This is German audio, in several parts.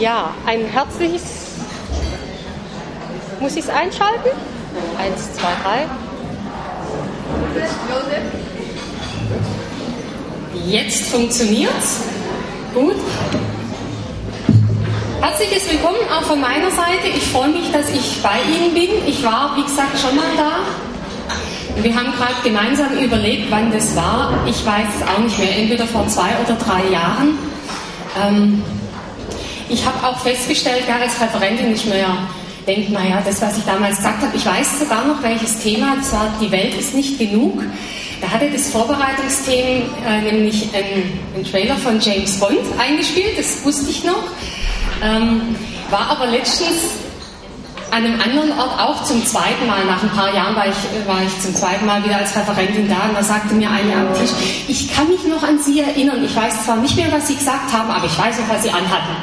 Ja, ein herzliches... Muss ich es einschalten? 1, 2, 3. Jetzt funktioniert's. Gut. Herzliches Willkommen auch von meiner Seite. Ich freue mich, dass ich bei Ihnen bin. Ich war, wie gesagt, schon mal da. Wir haben gerade gemeinsam überlegt, wann das war. Ich weiß es auch nicht mehr, entweder vor 2 oder 3 Jahren. Ich habe auch festgestellt, gar als Referentin nicht mehr denkt, naja, das, was ich damals gesagt habe, ich weiß sogar noch, welches Thema, das war Die Welt ist nicht genug. Da hatte das Vorbereitungsteam nämlich einen Trailer von James Bond eingespielt, das wusste ich noch. War aber letztens an einem anderen Ort auch zum zweiten Mal, nach ein paar Jahren war ich zum zweiten Mal wieder als Referentin da und da sagte mir eine am Tisch, ich kann mich noch an Sie erinnern, ich weiß zwar nicht mehr, was Sie gesagt haben, aber ich weiß noch, was Sie anhatten.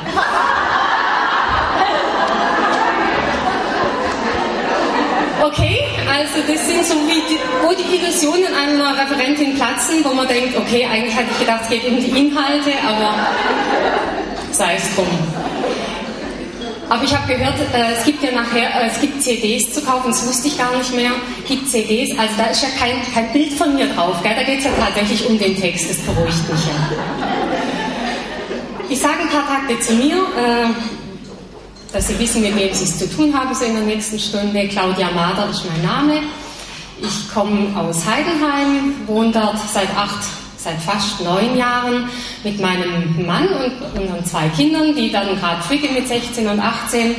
Okay, also das sind so wo die Illusionen einer Referentin platzen, wo man denkt, okay, eigentlich hatte ich gedacht, es geht um die Inhalte, aber sei es drum. Aber ich habe gehört, es gibt ja nachher, es gibt CDs zu kaufen, das wusste ich gar nicht mehr, es gibt CDs, also da ist ja kein Bild von mir drauf, gell? Da geht es ja tatsächlich um den Text, das beruhigt mich ja. Ich sage ein paar Takte zu mir, dass Sie wissen, mit wem Sie es zu tun haben, so in der nächsten Stunde. Claudia Mader ist mein Name. Ich komme aus Heidenheim, wohne dort seit fast 9 Jahren mit meinem Mann und unseren 2 Kindern, die werden gerade fricken mit 16 und 18.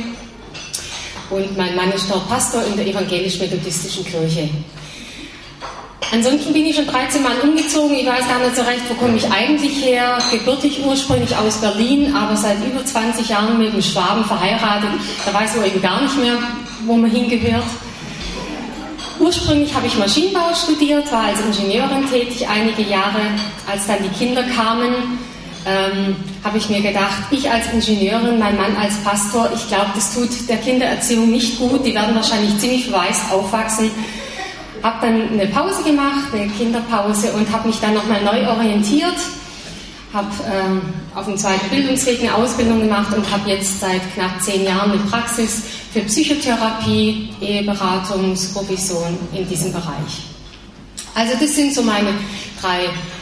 Und mein Mann ist dort Pastor in der evangelisch-methodistischen Kirche. Ansonsten bin ich schon 13 Mal umgezogen. Ich weiß gar nicht so recht, wo komme ich eigentlich her. Gebürtig ursprünglich aus Berlin, aber seit über 20 Jahren mit einem Schwaben verheiratet. Da weiß man eben gar nicht mehr, wo man hingehört. Ursprünglich habe ich Maschinenbau studiert, war als Ingenieurin tätig einige Jahre. Als dann die Kinder kamen, habe ich mir gedacht, ich als Ingenieurin, mein Mann als Pastor, ich glaube, das tut der Kindererziehung nicht gut. Die werden wahrscheinlich ziemlich verwaist aufwachsen. Habe dann eine Pause gemacht, eine Kinderpause und habe mich dann nochmal neu orientiert. Habe auf dem zweiten Bildungsweg eine Ausbildung gemacht und habe jetzt seit knapp 10 Jahren eine Praxis für Psychotherapie, Eheberatung, Supervision in diesem Bereich. Also das sind so meine 3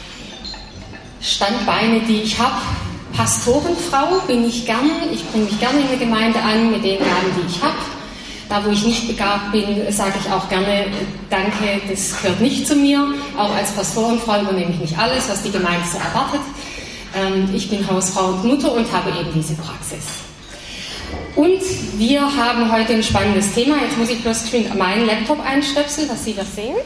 Standbeine, die ich habe. Pastorenfrau bin ich gern, ich bringe mich gerne in der Gemeinde an mit den Gaben, die ich habe. Da, wo ich nicht begabt bin, sage ich auch gerne, danke, das gehört nicht zu mir. Auch als Pastorenfrau übernehme ich nicht alles, was die Gemeinde so erwartet. Ich bin Hausfrau und Mutter und habe eben diese Praxis. Und wir haben heute ein spannendes Thema. Jetzt muss ich bloß meinen Laptop einstöpseln, dass Sie das sehen.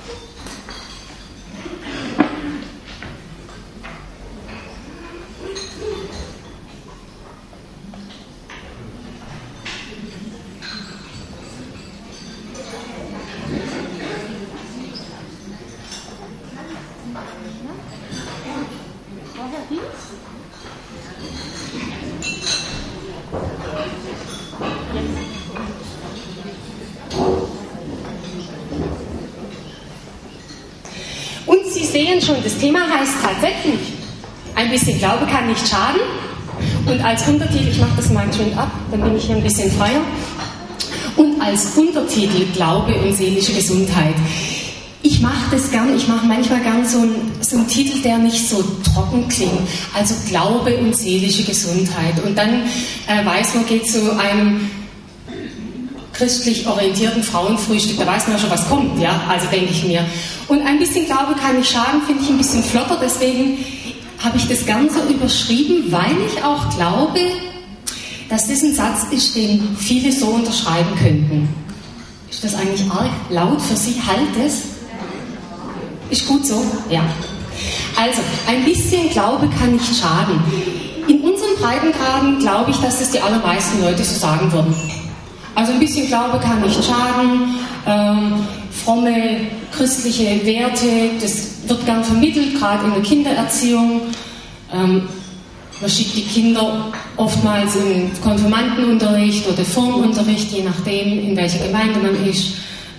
Und Sie sehen schon, das Thema heißt tatsächlich, ein bisschen Glaube kann nicht schaden. Und als Untertitel, ich mache das mal schön ab, dann bin ich hier ein bisschen freier. Und als Untertitel Glaube und seelische Gesundheit. Ich mache das gern, ich mache manchmal gern so einen Titel, der nicht so trocken klingt. Also Glaube und seelische Gesundheit. Und dann weiß man, geht zu einem christlich orientierten Frauenfrühstück, da weiß man ja schon, was kommt, ja, also denke ich mir. Und ein bisschen Glaube kann nicht schaden, finde ich ein bisschen flotter, deswegen habe ich das Ganze überschrieben, weil ich auch glaube, dass das ein Satz ist, den viele so unterschreiben könnten. Ist das eigentlich arg laut für Sie? Halt es? Ist gut so? Ja. Also, ein bisschen Glaube kann nicht schaden. In unseren Breitengraden glaube ich, dass das die allermeisten Leute so sagen würden. Also ein bisschen Glaube kann nicht schaden, fromme christliche Werte, das wird gern vermittelt, gerade in der Kindererziehung. Man schickt die Kinder oftmals in den Konfirmandenunterricht oder Formunterricht, je nachdem, in welcher Gemeinde man ist.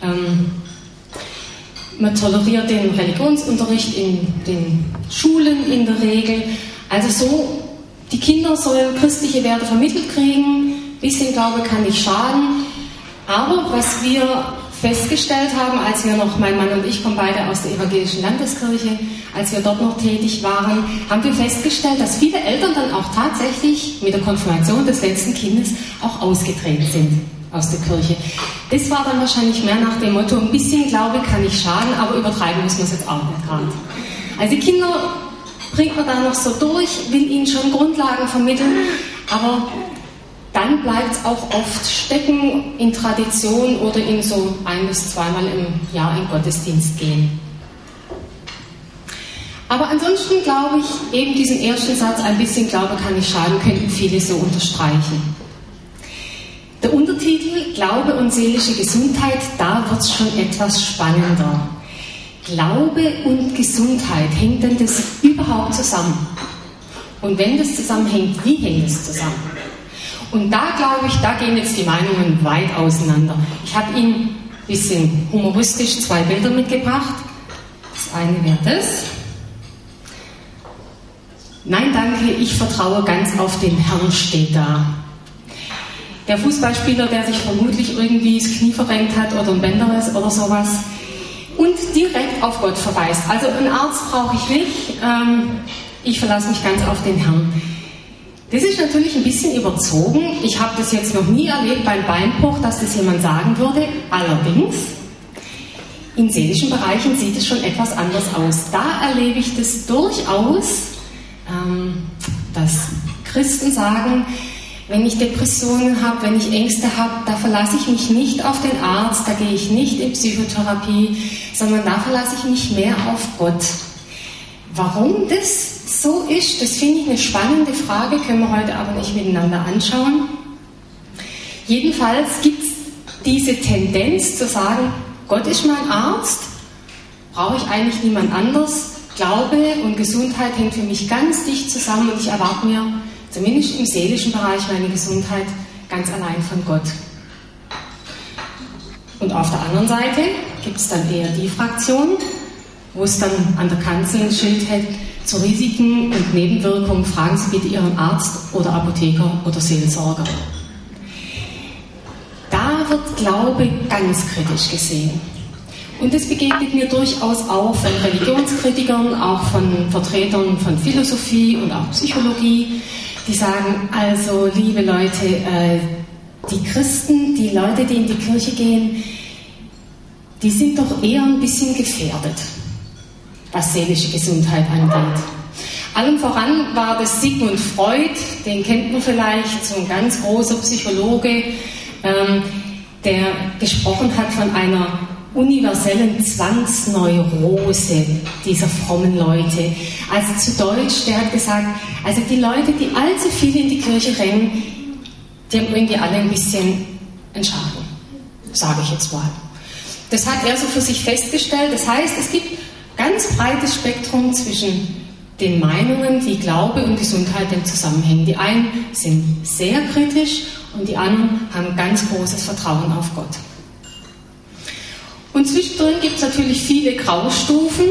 Man toleriert den Religionsunterricht in den Schulen in der Regel. Also so die Kinder sollen christliche Werte vermittelt kriegen, ein bisschen Glaube kann nicht schaden, aber was wir festgestellt haben, als wir noch, mein Mann und ich kommen beide aus der evangelischen Landeskirche, als wir dort noch tätig waren, haben wir festgestellt, dass viele Eltern dann auch tatsächlich mit der Konfirmation des letzten Kindes auch ausgetreten sind aus der Kirche. Das war dann wahrscheinlich mehr nach dem Motto, ein bisschen Glaube kann nicht schaden, aber übertreiben müssen wir es jetzt auch nicht gerade. Also die Kinder bringt man da noch so durch, will ihnen schon Grundlagen vermitteln, aber dann bleibt es auch oft stecken in Tradition oder in so 1- bis 2-mal im Jahr in Gottesdienst gehen. Aber ansonsten glaube ich, eben diesen ersten Satz, ein bisschen Glaube kann nicht schaden, könnten viele so unterstreichen. Der Untertitel Glaube und seelische Gesundheit, da wird es schon etwas spannender. Glaube und Gesundheit, hängt denn das überhaupt zusammen? Und wenn das zusammenhängt, wie hängt es zusammen? Und da glaube ich, da gehen jetzt die Meinungen weit auseinander. Ich habe Ihnen ein bisschen humoristisch 2 Bilder mitgebracht. Das eine wäre das. Nein, danke, ich vertraue ganz auf den Herrn, steht da. Der Fußballspieler, der sich vermutlich irgendwie das Knie verrenkt hat oder ein Bänderriss oder sowas und direkt auf Gott verweist. Also einen Arzt brauche ich nicht, ich verlasse mich ganz auf den Herrn. Das ist natürlich ein bisschen überzogen. Ich habe das jetzt noch nie erlebt beim Beinbruch, dass das jemand sagen würde. Allerdings, in seelischen Bereichen sieht es schon etwas anders aus. Da erlebe ich das durchaus, dass Christen sagen, wenn ich Depressionen habe, wenn ich Ängste habe, da verlasse ich mich nicht auf den Arzt, da gehe ich nicht in Psychotherapie, sondern da verlasse ich mich mehr auf Gott. Warum das so ist, das finde ich eine spannende Frage, können wir heute aber nicht miteinander anschauen. Jedenfalls gibt es diese Tendenz zu sagen, Gott ist mein Arzt, brauche ich eigentlich niemand anders. Glaube und Gesundheit hängt für mich ganz dicht zusammen und ich erwarte mir, zumindest im seelischen Bereich, meine Gesundheit ganz allein von Gott. Und auf der anderen Seite gibt es dann eher die Fraktion, wo es dann an der Kanzel ein Schild hält, zu Risiken und Nebenwirkungen fragen Sie bitte Ihren Arzt oder Apotheker oder Seelsorger. Da wird Glaube ganz kritisch gesehen. Und das begegnet mir durchaus auch von Religionskritikern, auch von Vertretern von Philosophie und auch Psychologie, die sagen, also liebe Leute, die Christen, die Leute, die in die Kirche gehen, die sind doch eher ein bisschen gefährdet, was seelische Gesundheit angeht. Allem voran war das Sigmund Freud, den kennt man vielleicht, so ein ganz großer Psychologe, der gesprochen hat von einer universellen Zwangsneurose dieser frommen Leute. Also zu Deutsch, der hat gesagt, also die Leute, die allzu viel in die Kirche rennen, die haben irgendwie alle ein bisschen einen Schaden, sage ich jetzt mal. Das hat er so für sich festgestellt. Das heißt, es gibt ganz breites Spektrum zwischen den Meinungen, wie Glaube und Gesundheit denn zusammenhängen. Die einen sind sehr kritisch und die anderen haben ganz großes Vertrauen auf Gott. Und zwischendrin gibt es natürlich viele Graustufen.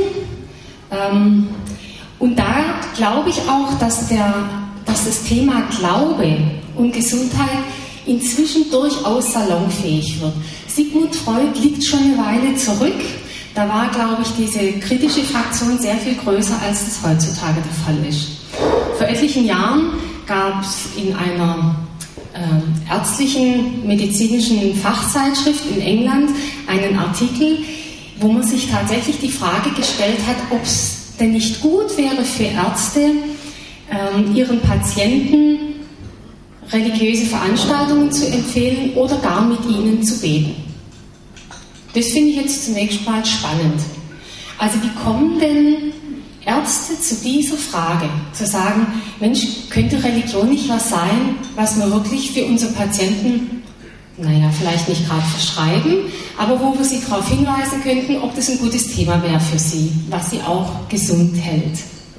Und da glaube ich auch, dass das Thema Glaube und Gesundheit inzwischen durchaus salonfähig wird. Sigmund Freud liegt schon eine Weile zurück. Da war, glaube ich, diese kritische Fraktion sehr viel größer, als das heutzutage der Fall ist. Vor etlichen Jahren gab es in einer ärztlichen, medizinischen Fachzeitschrift in England einen Artikel, wo man sich tatsächlich die Frage gestellt hat, ob es denn nicht gut wäre für Ärzte, ihren Patienten religiöse Veranstaltungen zu empfehlen oder gar mit ihnen zu beten. Das finde ich jetzt zunächst mal spannend. Also wie kommen denn Ärzte zu dieser Frage, zu sagen, Mensch, könnte Religion nicht was sein, was wir wirklich für unsere Patienten, vielleicht nicht gerade verschreiben, aber wo wir sie darauf hinweisen könnten, ob das ein gutes Thema wäre für sie, was sie auch gesund hält.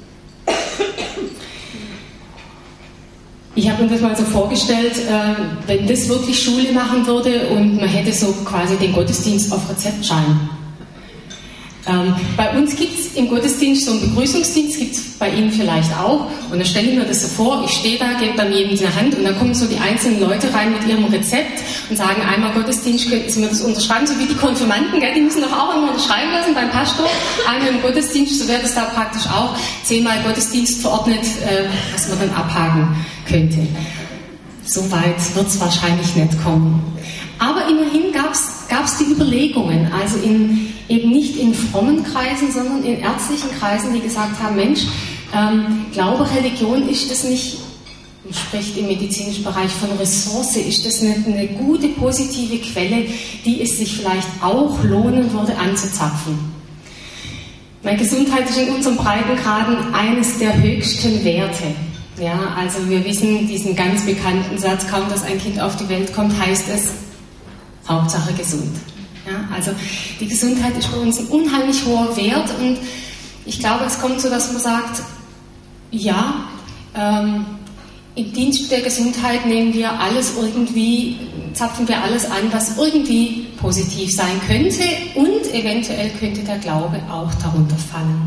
Ich habe mir das mal so vorgestellt, wenn das wirklich Schule machen würde und man hätte so quasi den Gottesdienst auf Rezeptschein. Bei uns gibt es im Gottesdienst so einen Begrüßungsdienst, gibt es bei Ihnen vielleicht auch. Und dann stelle ich mir das so vor, ich stehe da, gebe dann jedem eine Hand und dann kommen so die einzelnen Leute rein mit ihrem Rezept und sagen, einmal Gottesdienst, könnten Sie mir das unterschreiben, so wie die Konfirmanden, gell? Die müssen doch auch immer unterschreiben lassen beim Pastor. Einmal im Gottesdienst, so wäre das da praktisch auch 10-mal Gottesdienst verordnet, was man dann abhaken könnte. So weit wird es wahrscheinlich nicht kommen. Aber immerhin gab es die Überlegungen, also eben nicht in frommen Kreisen, sondern in ärztlichen Kreisen, die gesagt haben, Mensch, Glaube, Religion, ist das nicht, man spricht im medizinischen Bereich von Ressource, ist das nicht eine gute, positive Quelle, die es sich vielleicht auch lohnen würde anzuzapfen? Meine Gesundheit ist in unseren Breitengraden eines der höchsten Werte. Ja, also wir wissen diesen ganz bekannten Satz, kaum dass ein Kind auf die Welt kommt, heißt es, Hauptsache gesund. Ja, also die Gesundheit ist bei uns ein unheimlich hoher Wert und ich glaube, es kommt so, dass man sagt, ja, im Dienst der Gesundheit nehmen wir alles irgendwie, zapfen wir alles an, was irgendwie positiv sein könnte und eventuell könnte der Glaube auch darunter fallen.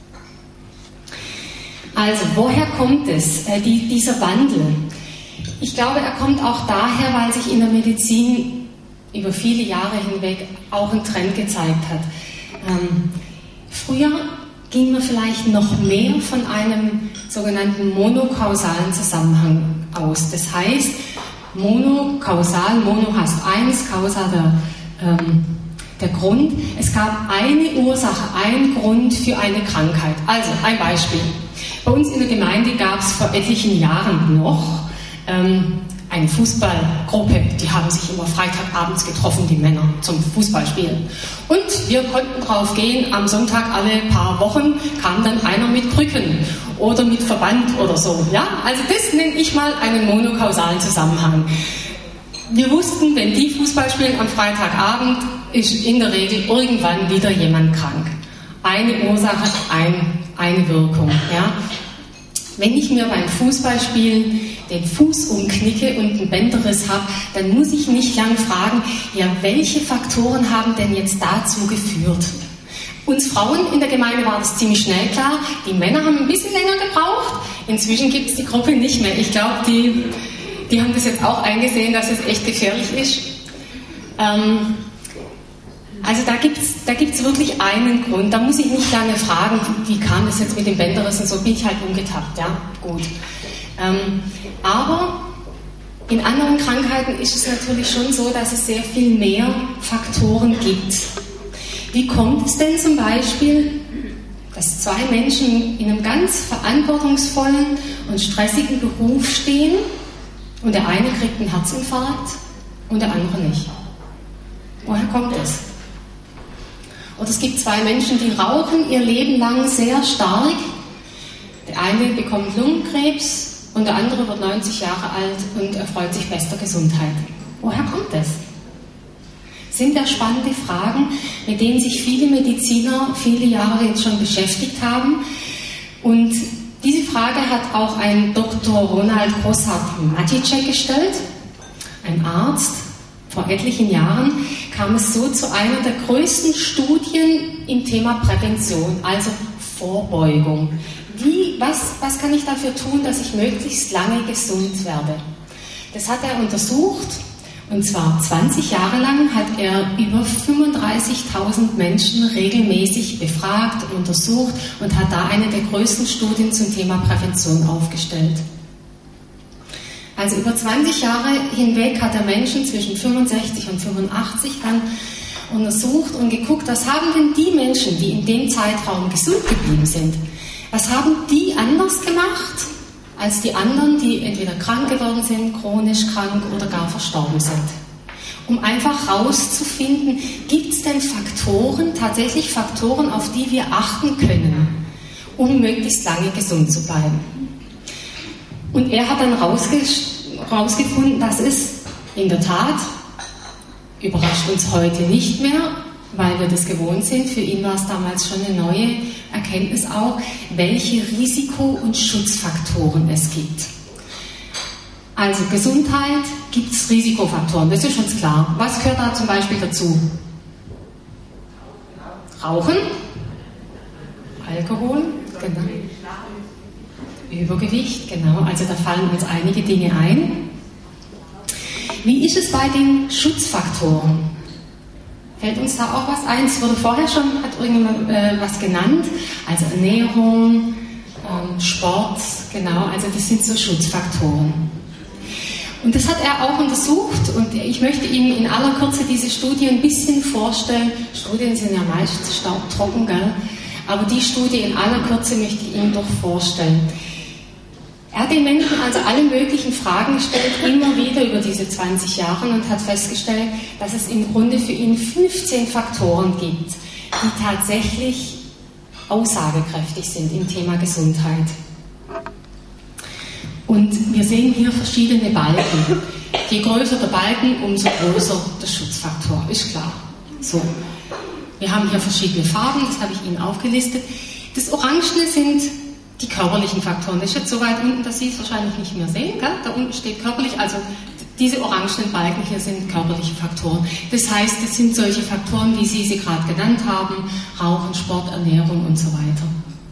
Also, woher kommt es, dieser Wandel? Ich glaube, er kommt auch daher, weil sich in der Medizin über viele Jahre hinweg auch ein Trend gezeigt hat. Früher ging man vielleicht noch mehr von einem sogenannten monokausalen Zusammenhang aus. Das heißt, monokausal, mono heißt eins, kausal der Grund. Es gab eine Ursache, einen Grund für eine Krankheit. Also, ein Beispiel. Bei uns in der Gemeinde gab es vor etlichen Jahren noch eine Fußballgruppe, die haben sich immer Freitagabends getroffen, die Männer, zum Fußballspielen. Und wir konnten drauf gehen, am Sonntag alle paar Wochen kam dann einer mit Krücken oder mit Verband oder so. Ja? Also das nenne ich mal einen monokausalen Zusammenhang. Wir wussten, wenn die Fußball spielen am Freitagabend, ist in der Regel irgendwann wieder jemand krank. Eine Ursache, eine Wirkung. Ja? Wenn ich mir beim Fußballspielen den Fuß umknicke und einen Bänderriss habe, dann muss ich nicht lang fragen, ja, welche Faktoren haben denn jetzt dazu geführt? Uns Frauen in der Gemeinde war das ziemlich schnell klar. Die Männer haben ein bisschen länger gebraucht. Inzwischen gibt es die Gruppe nicht mehr. Ich glaube, die haben das jetzt auch eingesehen, dass es echt gefährlich ist. Also da gibt's wirklich einen Grund. Da muss ich nicht lange fragen, wie kam das jetzt mit dem Bänderriss und so, bin ich halt umgetappt. Ja, gut. Aber in anderen Krankheiten ist es natürlich schon so, dass es sehr viel mehr Faktoren gibt. Wie kommt es denn zum Beispiel, dass zwei Menschen in einem ganz verantwortungsvollen und stressigen Beruf stehen und der eine kriegt einen Herzinfarkt und der andere nicht? Woher kommt das? Oder es gibt zwei Menschen, die rauchen ihr Leben lang sehr stark. Der eine bekommt Lungenkrebs und der andere wird 90 Jahre alt und erfreut sich bester Gesundheit. Woher kommt das? Sind ja spannende Fragen, mit denen sich viele Mediziner viele Jahre jetzt schon beschäftigt haben. Und diese Frage hat auch ein Dr. Ronald Grossart-Maticek gestellt, ein Arzt. Vor etlichen Jahren kam es so zu einer der größten Studien im Thema Prävention, also Vorbeugung. Was kann ich dafür tun, dass ich möglichst lange gesund werde? Das hat er untersucht, und zwar 20 Jahre lang hat er über 35.000 Menschen regelmäßig befragt, untersucht und hat da eine der größten Studien zum Thema Prävention aufgestellt. Also über 20 Jahre hinweg hat er Menschen zwischen 65 und 85 dann untersucht und geguckt, was haben denn die Menschen, die in dem Zeitraum gesund geblieben sind, was haben die anders gemacht als die anderen, die entweder krank geworden sind, chronisch krank oder gar verstorben sind. Um einfach herauszufinden, gibt es denn tatsächlich Faktoren, auf die wir achten können, um möglichst lange gesund zu bleiben. Und er hat dann herausgefunden, dass es in der Tat, überrascht uns heute nicht mehr, weil wir das gewohnt sind, für ihn war es damals schon eine neue Erkenntnis auch, welche Risiko- und Schutzfaktoren es gibt. Also Gesundheit, gibt es Risikofaktoren, das ist uns klar. Was gehört da zum Beispiel dazu? Rauchen, Alkohol, genau. Übergewicht, genau, also da fallen uns einige Dinge ein. Wie ist es bei den Schutzfaktoren? Fällt uns da auch was ein? Es wurde vorher schon, hat irgendjemand was genannt, also Ernährung, Sport, genau, also das sind so Schutzfaktoren. Und das hat er auch untersucht und ich möchte Ihnen in aller Kürze diese Studie ein bisschen vorstellen. Studien sind ja meist staubtrocken, gell? Aber die Studie in aller Kürze möchte ich Ihnen doch vorstellen. Er hat den Menschen also alle möglichen Fragen gestellt, immer wieder über diese 20 Jahre und hat festgestellt, dass es im Grunde für ihn 15 Faktoren gibt, die tatsächlich aussagekräftig sind im Thema Gesundheit. Und wir sehen hier verschiedene Balken. Je größer der Balken, umso größer der Schutzfaktor, ist klar. So. Wir haben hier verschiedene Farben, das habe ich Ihnen aufgelistet. Das Orangene sind die körperlichen Faktoren. Das ist jetzt so weit unten, dass Sie es wahrscheinlich nicht mehr sehen. Gell? Da unten steht körperlich, also diese orangenen Balken hier sind körperliche Faktoren. Das heißt, das sind solche Faktoren, wie Sie sie gerade genannt haben, Rauchen, Sport, Ernährung und so weiter.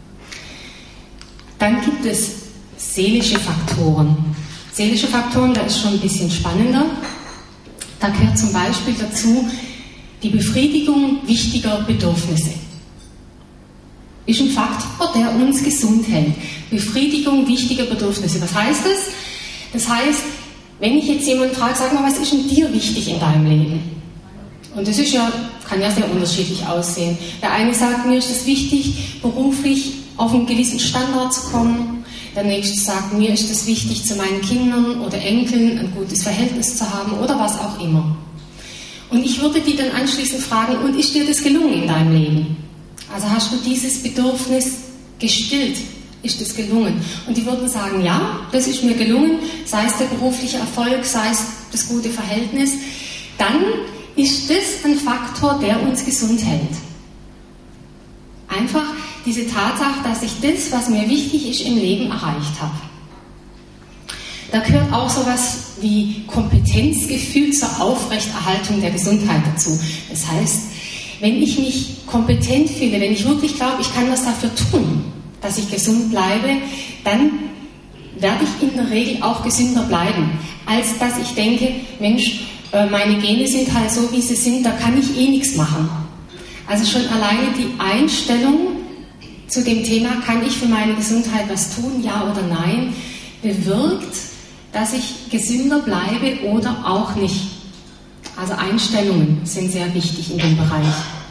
Dann gibt es seelische Faktoren. Seelische Faktoren, da ist schon ein bisschen spannender. Da gehört zum Beispiel dazu die Befriedigung wichtiger Bedürfnisse. Ist ein Faktor, der uns gesund hält. Befriedigung wichtiger Bedürfnisse. Was heißt das? Das heißt, wenn ich jetzt jemanden frage, sag mal, was ist denn dir wichtig in deinem Leben? Und das ist ja, kann ja sehr unterschiedlich aussehen. Der eine sagt, mir ist es wichtig, beruflich auf einen gewissen Standard zu kommen. Der nächste sagt, mir ist es wichtig, zu meinen Kindern oder Enkeln ein gutes Verhältnis zu haben oder was auch immer. Und ich würde die dann anschließend fragen, und ist dir das gelungen in deinem Leben? Also hast du dieses Bedürfnis gestillt? Ist das gelungen? Und die würden sagen, ja, das ist mir gelungen, sei es der berufliche Erfolg, sei es das gute Verhältnis. Dann ist das ein Faktor, der uns gesund hält. Einfach diese Tatsache, dass ich das, was mir wichtig ist, im Leben erreicht habe. Da gehört auch sowas wie Kompetenzgefühl zur Aufrechterhaltung der Gesundheit dazu. Das heißt, wenn ich mich kompetent fühle, wenn ich wirklich glaube, ich kann was dafür tun, dass ich gesund bleibe, dann werde ich in der Regel auch gesünder bleiben, als dass ich denke, Mensch, meine Gene sind halt so, wie sie sind, da kann ich eh nichts machen. Also schon alleine die Einstellung zu dem Thema, kann ich für meine Gesundheit was tun, ja oder nein, bewirkt, dass ich gesünder bleibe oder auch nicht. Also Einstellungen sind sehr wichtig in dem Bereich.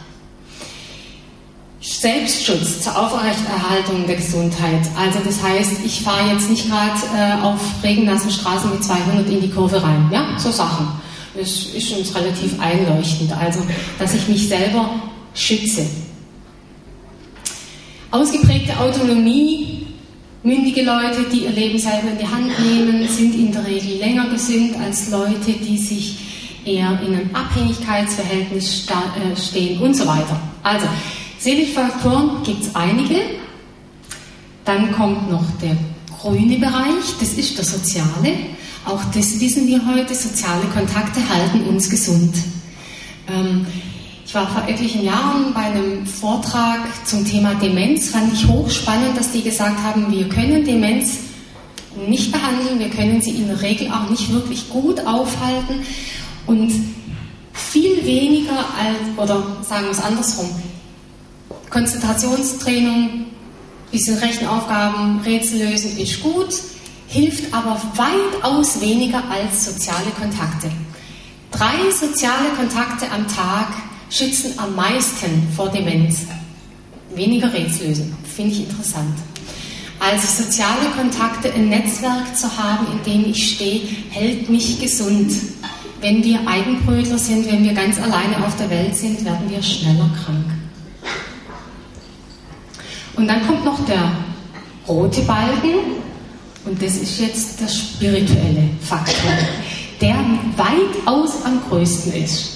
Selbstschutz zur Aufrechterhaltung der Gesundheit. Also das heißt, ich fahre jetzt nicht gerade auf regennassen Straßen mit 200 in die Kurve rein. Ja, so Sachen. Das ist uns relativ einleuchtend. Also, dass ich mich selber schütze. Ausgeprägte Autonomie. Mündige Leute, die ihr Leben selber in die Hand nehmen, sind in der Regel länger gesund als Leute, die sich eher in einem Abhängigkeitsverhältnis stehen und so weiter. Also, seelische Faktoren gibt es einige. Dann kommt noch der grüne Bereich, das ist der soziale. Auch das wissen wir heute, soziale Kontakte halten uns gesund. Ich war vor etlichen Jahren bei einem Vortrag zum Thema Demenz, fand ich hochspannend, dass die gesagt haben, wir können Demenz nicht behandeln, wir können sie in der Regel auch nicht wirklich gut aufhalten und viel weniger oder sagen wir es andersrum, Konzentrationstraining, bisschen Rechenaufgaben, Rätsel lösen ist gut, hilft aber weitaus weniger als soziale Kontakte. 3 soziale Kontakte am Tag schützen am meisten vor Demenz. Weniger Rätsel lösen, finde ich interessant. Also soziale Kontakte, ein Netzwerk zu haben, in dem ich stehe, hält mich gesund. Wenn wir Eigenbrötler sind, wenn wir ganz alleine auf der Welt sind, werden wir schneller krank. Und dann kommt noch der rote Balken, und das ist jetzt der spirituelle Faktor, der weitaus am größten ist.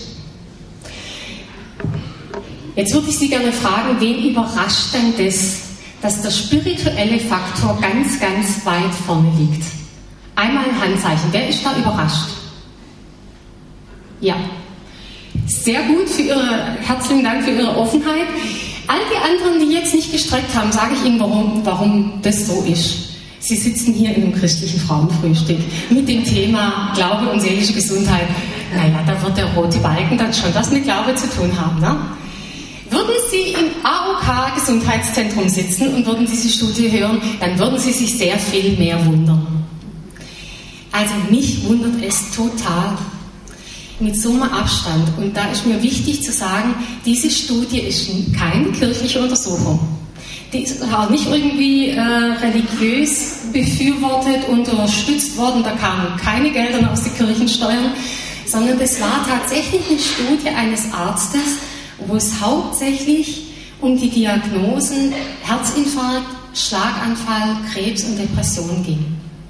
Jetzt würde ich Sie gerne fragen, wen überrascht denn das, dass der spirituelle Faktor ganz, ganz weit vorne liegt? Einmal ein Handzeichen, wer ist da überrascht? Ja. Sehr gut, herzlichen Dank für Ihre Offenheit. All die anderen, die jetzt nicht gestreckt haben, sage ich Ihnen, warum das so ist. Sie sitzen hier in einem christlichen Frauenfrühstück mit dem Thema Glaube und seelische Gesundheit. Naja, da wird der rote Balken dann schon was mit Glaube zu tun haben, ne? Würden Sie im AOK-Gesundheitszentrum sitzen und würden diese Studie hören, dann würden Sie sich sehr viel mehr wundern. Also mich wundert es total. Mit so einem Abstand. Und da ist mir wichtig zu sagen, diese Studie ist keine kirchliche Untersuchung. Die ist auch nicht irgendwie religiös befürwortet und unterstützt worden. Da kamen keine Gelder aus den Kirchensteuern, sondern das war tatsächlich eine Studie eines Arztes, wo es hauptsächlich um die Diagnosen Herzinfarkt, Schlaganfall, Krebs und Depression ging.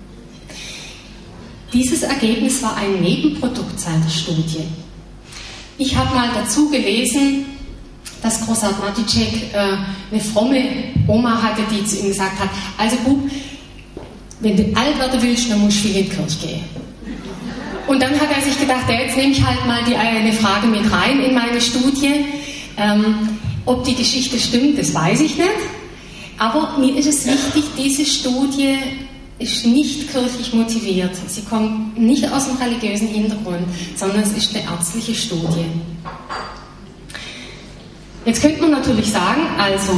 Dieses Ergebnis war ein Nebenprodukt seiner Studie. Ich habe mal dazu gelesen, dass Grossart Maticek eine fromme Oma hatte, die zu ihm gesagt hat, also Bub, wenn du alt werden willst, dann musst du viel in die Kirche gehen. Und dann hat er sich gedacht, jetzt nehme ich halt mal eine Frage mit rein in meine Studie. Ob die Geschichte stimmt, das weiß ich nicht. Aber mir ist es wichtig, diese Studie ist nicht kirchlich motiviert. Sie kommt nicht aus dem religiösen Hintergrund, sondern es ist eine ärztliche Studie. Jetzt könnte man natürlich sagen, also,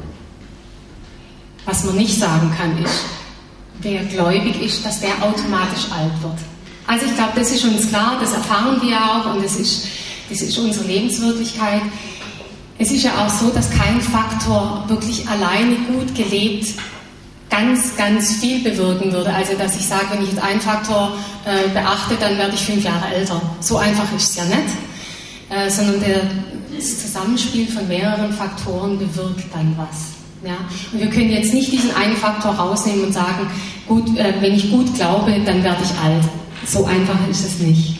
was man nicht sagen kann, ist, wer gläubig ist, dass der automatisch alt wird. Also ich glaube, das ist uns klar, das erfahren wir auch und das ist unsere Lebenswirklichkeit. Es ist ja auch so, dass kein Faktor wirklich alleine gut gelebt ganz, ganz viel bewirken würde. Also, dass ich sage, wenn ich jetzt einen Faktor beachte, dann werde ich 5 Jahre älter. So einfach ist es ja nicht. Sondern das Zusammenspiel von mehreren Faktoren bewirkt dann was. Ja? Und wir können jetzt nicht diesen einen Faktor rausnehmen und sagen, gut, wenn ich gut glaube, dann werde ich alt. So einfach ist es nicht.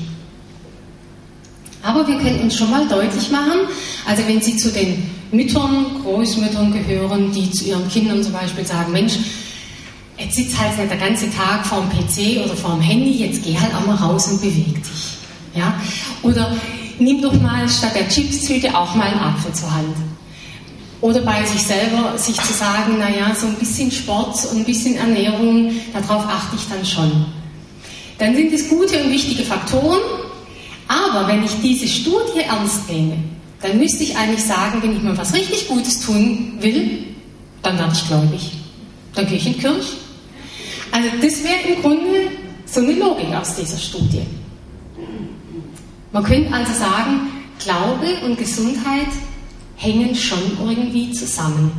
Aber wir können uns schon mal deutlich machen, also wenn Sie zu den Müttern, Großmüttern gehören, die zu ihren Kindern zum Beispiel sagen, Mensch, jetzt sitzt halt nicht der ganze Tag vor dem PC oder vor dem Handy, jetzt geh halt auch mal raus und beweg dich. Ja? Oder nimm doch mal statt der Chipstüte auch mal einen Apfel zur Hand. Oder bei sich selber sich zu sagen, naja, so ein bisschen Sport und ein bisschen Ernährung, darauf achte ich dann schon. Dann sind es gute und wichtige Faktoren, aber wenn ich diese Studie ernst nehme, dann müsste ich eigentlich sagen, wenn ich mal was richtig Gutes tun will, dann werde ich gläubig. Dann gehe ich in die Kirche. Also das wäre im Grunde so eine Logik aus dieser Studie. Man könnte also sagen, Glaube und Gesundheit hängen schon irgendwie zusammen.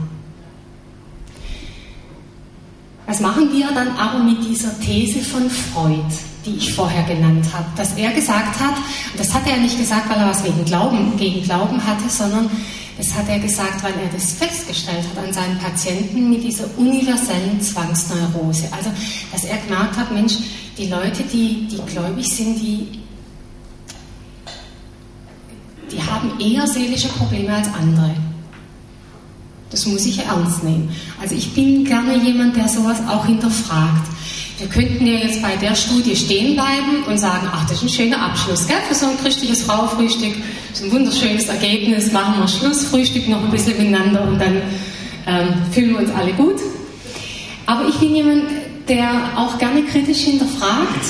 Was machen wir dann aber mit dieser These von Freud, die ich vorher genannt habe? Dass er gesagt hat, und das hat er nicht gesagt, weil er was gegen Glauben hatte, sondern das hat er gesagt, weil er das festgestellt hat an seinen Patienten mit dieser universellen Zwangsneurose. Also, dass er gemerkt hat, Mensch, die Leute, die gläubig sind, die haben eher seelische Probleme als andere. Das muss ich ernst nehmen. Also ich bin gerne jemand, der sowas auch hinterfragt. Wir könnten ja jetzt bei der Studie stehen bleiben und sagen, ach, das ist ein schöner Abschluss, gell? Für so ein christliches Frauenfrühstück. Das ist ein wunderschönes Ergebnis. Machen wir Schluss, Frühstück noch ein bisschen miteinander und dann fühlen wir uns alle gut. Aber ich bin jemand, der auch gerne kritisch hinterfragt.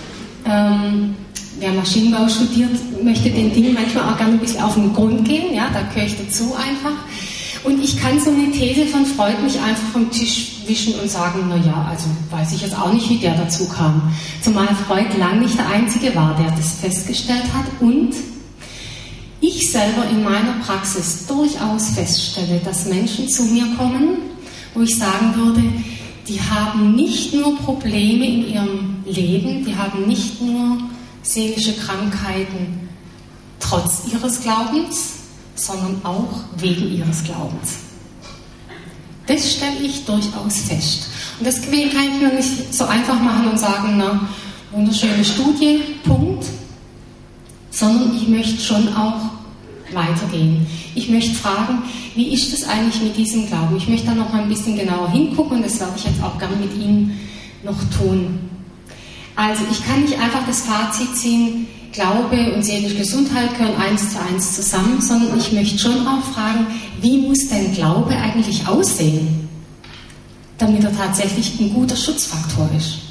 Wer Maschinenbau studiert, möchte den Dingen manchmal auch gerne ein bisschen auf den Grund gehen. Ja, da gehöre ich dazu einfach. Und ich kann so eine These von Freud nicht einfach vom Tisch wischen und sagen, naja, also weiß ich jetzt auch nicht, wie der dazu kam. Zumal Freud lang nicht der Einzige war, der das festgestellt hat. Und ich selber in meiner Praxis durchaus feststelle, dass Menschen zu mir kommen, wo ich sagen würde, die haben nicht nur Probleme in ihrem Leben, die haben nicht nur seelische Krankheiten trotz ihres Glaubens, sondern auch wegen ihres Glaubens. Das stelle ich durchaus fest. Und das kann ich mir nicht so einfach machen und sagen, na, wunderschöne Studie, Punkt, sondern ich möchte schon auch weitergehen. Ich möchte fragen, wie ist das eigentlich mit diesem Glauben? Ich möchte da noch mal ein bisschen genauer hingucken und das werde ich jetzt auch gerne mit Ihnen noch tun. Also ich kann nicht einfach das Fazit ziehen, Glaube und seelische Gesundheit gehören 1:1 zusammen, sondern ich möchte schon auch fragen, wie muss denn Glaube eigentlich aussehen, damit er tatsächlich ein guter Schutzfaktor ist?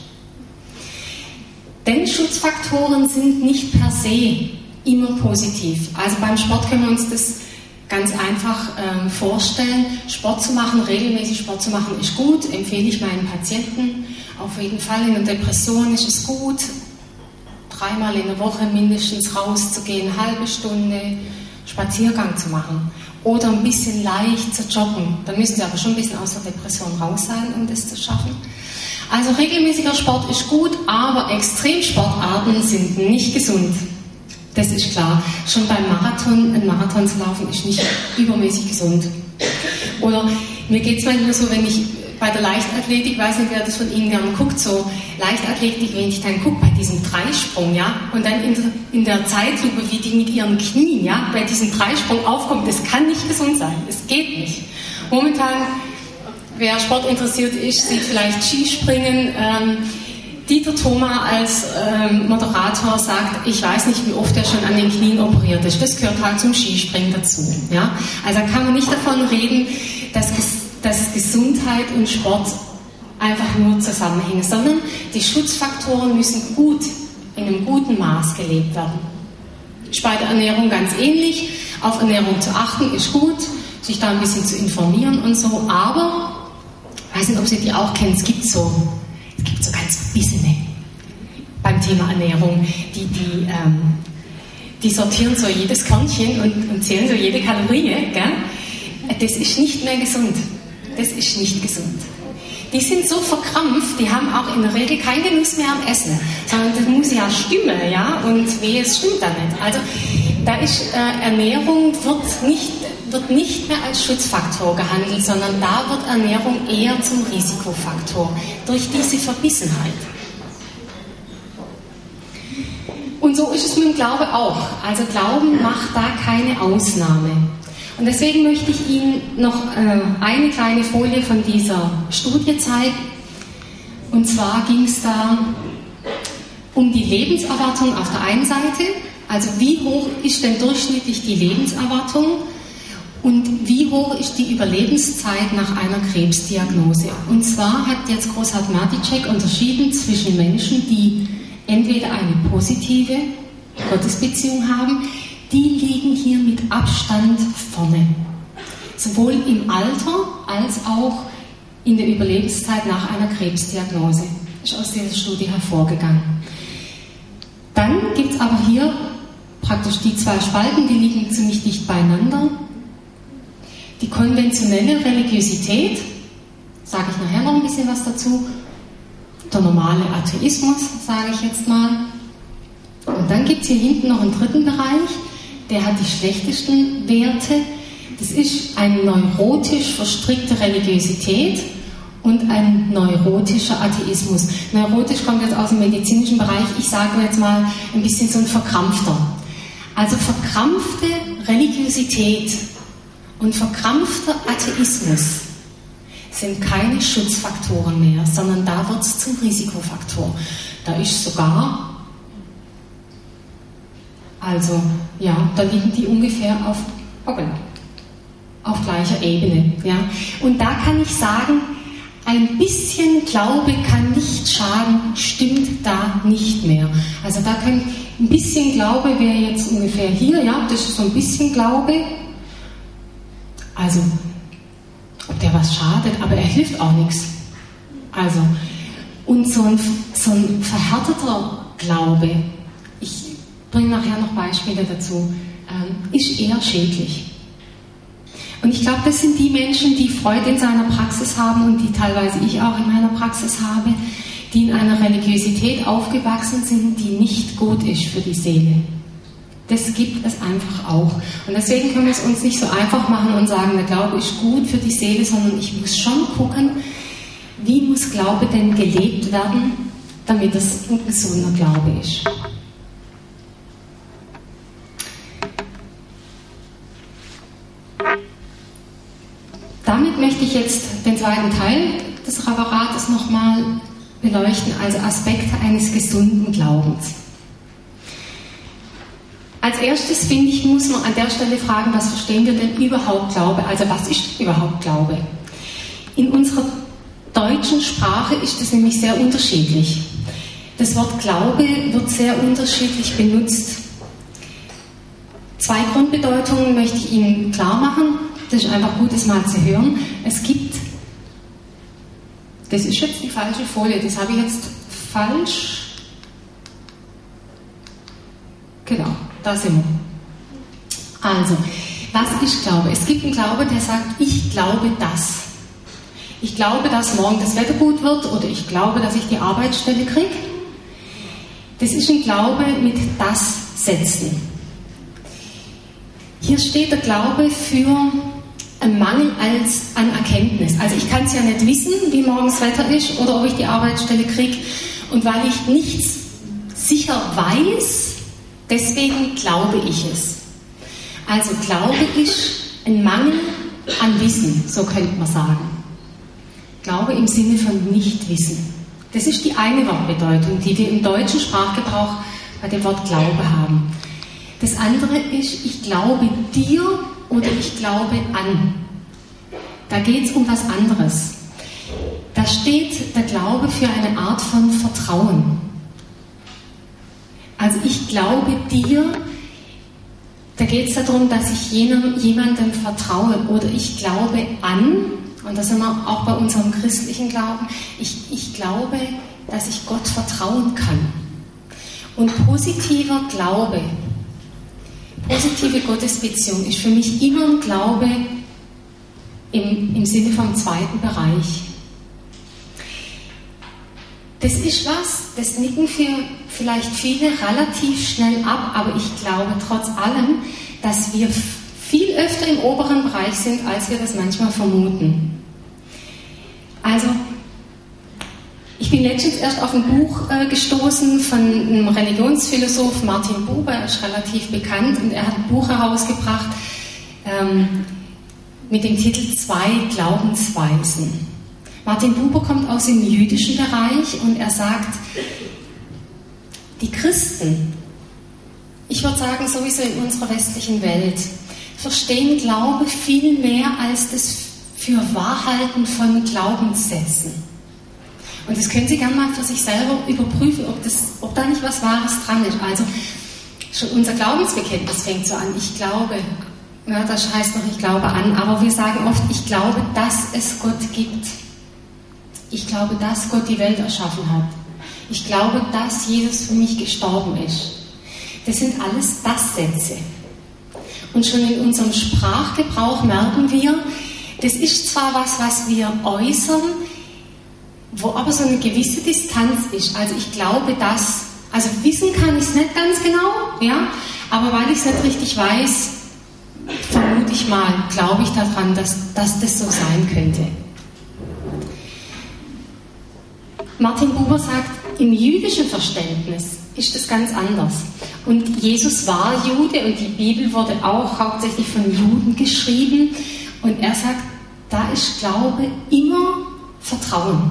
Denn Schutzfaktoren sind nicht per se immer positiv. Also beim Sport können wir uns das ganz einfach vorstellen. Sport zu machen, regelmäßig Sport zu machen, ist gut, empfehle ich meinen Patienten. Auf jeden Fall in der Depression ist es gut, 3-mal in der Woche mindestens rauszugehen, eine halbe Stunde Spaziergang zu machen oder ein bisschen leicht zu joggen. Da müssen Sie aber schon ein bisschen aus der Depression raus sein, um das zu schaffen. Also regelmäßiger Sport ist gut, aber Extremsportarten sind nicht gesund. Das ist klar. Schon beim Marathon, ein Marathon zu laufen, ist nicht übermäßig gesund. Oder mir geht es manchmal so, wenn ich bei der Leichtathletik, weiß nicht, wer das von Ihnen gerne guckt, so Leichtathletik, wenn ich dann gucke bei diesem Dreisprung, ja, und dann in der Zeitlupe, wie die mit ihren Knien, ja, bei diesem Dreisprung aufkommt, das kann nicht gesund sein, das geht nicht. Momentan, wer Sport interessiert ist, sieht vielleicht Skispringen. Dieter Thoma als Moderator sagt, ich weiß nicht, wie oft er schon an den Knien operiert ist. Das gehört halt zum Skispringen dazu. Ja? Also kann man nicht davon reden, dass Gesundheit und Sport einfach nur zusammenhängen, sondern die Schutzfaktoren müssen gut, in einem guten Maß gelebt werden. Ist bei der Ernährung ganz ähnlich. Auf Ernährung zu achten ist gut, sich da ein bisschen zu informieren und so, aber ich weiß nicht, ob Sie die auch kennen, es gibt so ganz Bissene beim Thema Ernährung, die sortieren so jedes Körnchen und zählen so jede Kalorie, gell? Das ist nicht mehr gesund. Das ist nicht gesund. Die sind so verkrampft, die haben auch in der Regel keinen Genuss mehr am Essen, sondern das muss ja stimmen, ja, und wehe, es stimmt da nicht. Also da ist Ernährung wird nicht mehr als Schutzfaktor gehandelt, sondern da wird Ernährung eher zum Risikofaktor durch diese Verbissenheit. Und so ist es mit dem Glaube auch. Also Glauben macht da keine Ausnahme. Und deswegen möchte ich Ihnen noch eine kleine Folie von dieser Studie zeigen. Und zwar ging es da um die Lebenserwartung auf der einen Seite. Also wie hoch ist denn durchschnittlich die Lebenserwartung und wie hoch ist die Überlebenszeit nach einer Krebsdiagnose? Und zwar hat jetzt Großart Marticek unterschieden zwischen Menschen, die entweder eine positive Gottesbeziehung haben, die liegen hier mit Abstand vorne. Sowohl im Alter als auch in der Überlebenszeit nach einer Krebsdiagnose. Ist aus dieser Studie hervorgegangen. Dann gibt es aber hier praktisch die zwei Spalten, die liegen ziemlich dicht beieinander. Die konventionelle Religiosität, sage ich nachher noch ein bisschen was dazu, der normale Atheismus, sage ich jetzt mal. Und dann gibt es hier hinten noch einen dritten Bereich, der hat die schlechtesten Werte. Das ist eine neurotisch verstrickte Religiosität und ein neurotischer Atheismus. Neurotisch kommt jetzt aus dem medizinischen Bereich, ich sage jetzt mal ein bisschen so ein verkrampfter. Also verkrampfte Religiosität und verkrampfter Atheismus sind keine Schutzfaktoren mehr, sondern da wird es zum Risikofaktor. Da ist sogar, also ja, da liegen die ungefähr auf gleicher Ebene. Ja. Und da kann ich sagen, ein bisschen Glaube kann nicht schaden, stimmt da nicht mehr. Also da kann ein bisschen Glaube wäre jetzt ungefähr hier, ja, das ist so ein bisschen Glaube. Also, ob der was schadet, aber er hilft auch nichts. Also, und so ein verhärteter Glaube, ich bringe nachher noch Beispiele dazu, ist eher schädlich. Und ich glaube, das sind die Menschen, die Freude in seiner Praxis haben und die teilweise ich auch in meiner Praxis habe, die in einer Religiosität aufgewachsen sind, die nicht gut ist für die Seele. Das gibt es einfach auch. Und deswegen können wir es uns nicht so einfach machen und sagen, der Glaube ist gut für die Seele, sondern ich muss schon gucken, wie muss Glaube denn gelebt werden, damit es ein gesunder Glaube ist. Damit möchte ich jetzt den zweiten Teil des Referates nochmal beleuchten, also Aspekte eines gesunden Glaubens. Als erstes, finde ich, muss man an der Stelle fragen, was verstehen wir denn überhaupt Glaube? Also was ist überhaupt Glaube? In unserer deutschen Sprache ist es nämlich sehr unterschiedlich. Das Wort Glaube wird sehr unterschiedlich benutzt. 2 Grundbedeutungen möchte ich Ihnen klar machen. Das ist einfach gut, das mal zu hören. Es gibt, das ist jetzt die falsche Folie, das habe ich jetzt falsch. Genau, da sind wir. Also, was ist Glaube? Es gibt einen Glaube, der sagt, ich glaube das. Ich glaube, dass morgen das Wetter gut wird oder ich glaube, dass ich die Arbeitsstelle kriege. Das ist ein Glaube mit das Sätzen. Hier steht der Glaube für einen Mangel an Erkenntnis. Also ich kann es ja nicht wissen, wie morgen das Wetter ist oder ob ich die Arbeitsstelle kriege. Und weil ich nichts sicher weiß, deswegen glaube ich es. Also Glaube ist ein Mangel an Wissen, so könnte man sagen. Glaube im Sinne von Nichtwissen. Das ist die eine Wortbedeutung, die wir im deutschen Sprachgebrauch bei dem Wort Glaube haben. Das andere ist, ich glaube dir oder ich glaube an. Da geht es um was anderes. Da steht der Glaube für eine Art von Vertrauen. Also ich glaube dir, da geht es darum, dass ich jemandem vertraue oder ich glaube an, und das sind wir auch bei unserem christlichen Glauben, ich glaube, dass ich Gott vertrauen kann. Und positiver Glaube, positive Gottesbeziehung ist für mich immer ein Glaube im Sinne vom zweiten Bereich. Das ist was, das nicken vielleicht viele relativ schnell ab, aber ich glaube trotz allem, dass wir viel öfter im oberen Bereich sind, als wir das manchmal vermuten. Also, ich bin letztens erst auf ein Buch gestoßen von einem Religionsphilosoph, Martin Buber, er ist relativ bekannt, und er hat ein Buch herausgebracht mit dem Titel 2 Glaubensweisen. Martin Buber kommt aus dem jüdischen Bereich und er sagt, die Christen, ich würde sagen sowieso in unserer westlichen Welt, verstehen Glaube viel mehr als das Fürwahrhalten von Glaubenssätzen. Und das können Sie gerne mal für sich selber überprüfen, ob da nicht was Wahres dran ist. Also schon unser Glaubensbekenntnis fängt so an, ich glaube, ja, das heißt noch, ich glaube an, aber wir sagen oft, ich glaube, dass es Gott gibt. Ich glaube, dass Gott die Welt erschaffen hat. Ich glaube, dass Jesus für mich gestorben ist. Das sind alles Das-Sätze. Und schon in unserem Sprachgebrauch merken wir, das ist zwar was wir äußern, wo aber so eine gewisse Distanz ist. Also ich glaube, dass, also wissen kann ich es nicht ganz genau, ja, aber weil ich es nicht richtig weiß, vermute ich mal, glaube ich daran, dass das so sein könnte. Martin Buber sagt, im jüdischen Verständnis ist das ganz anders. Und Jesus war Jude und die Bibel wurde auch hauptsächlich von Juden geschrieben. Und er sagt, da ist Glaube immer Vertrauen.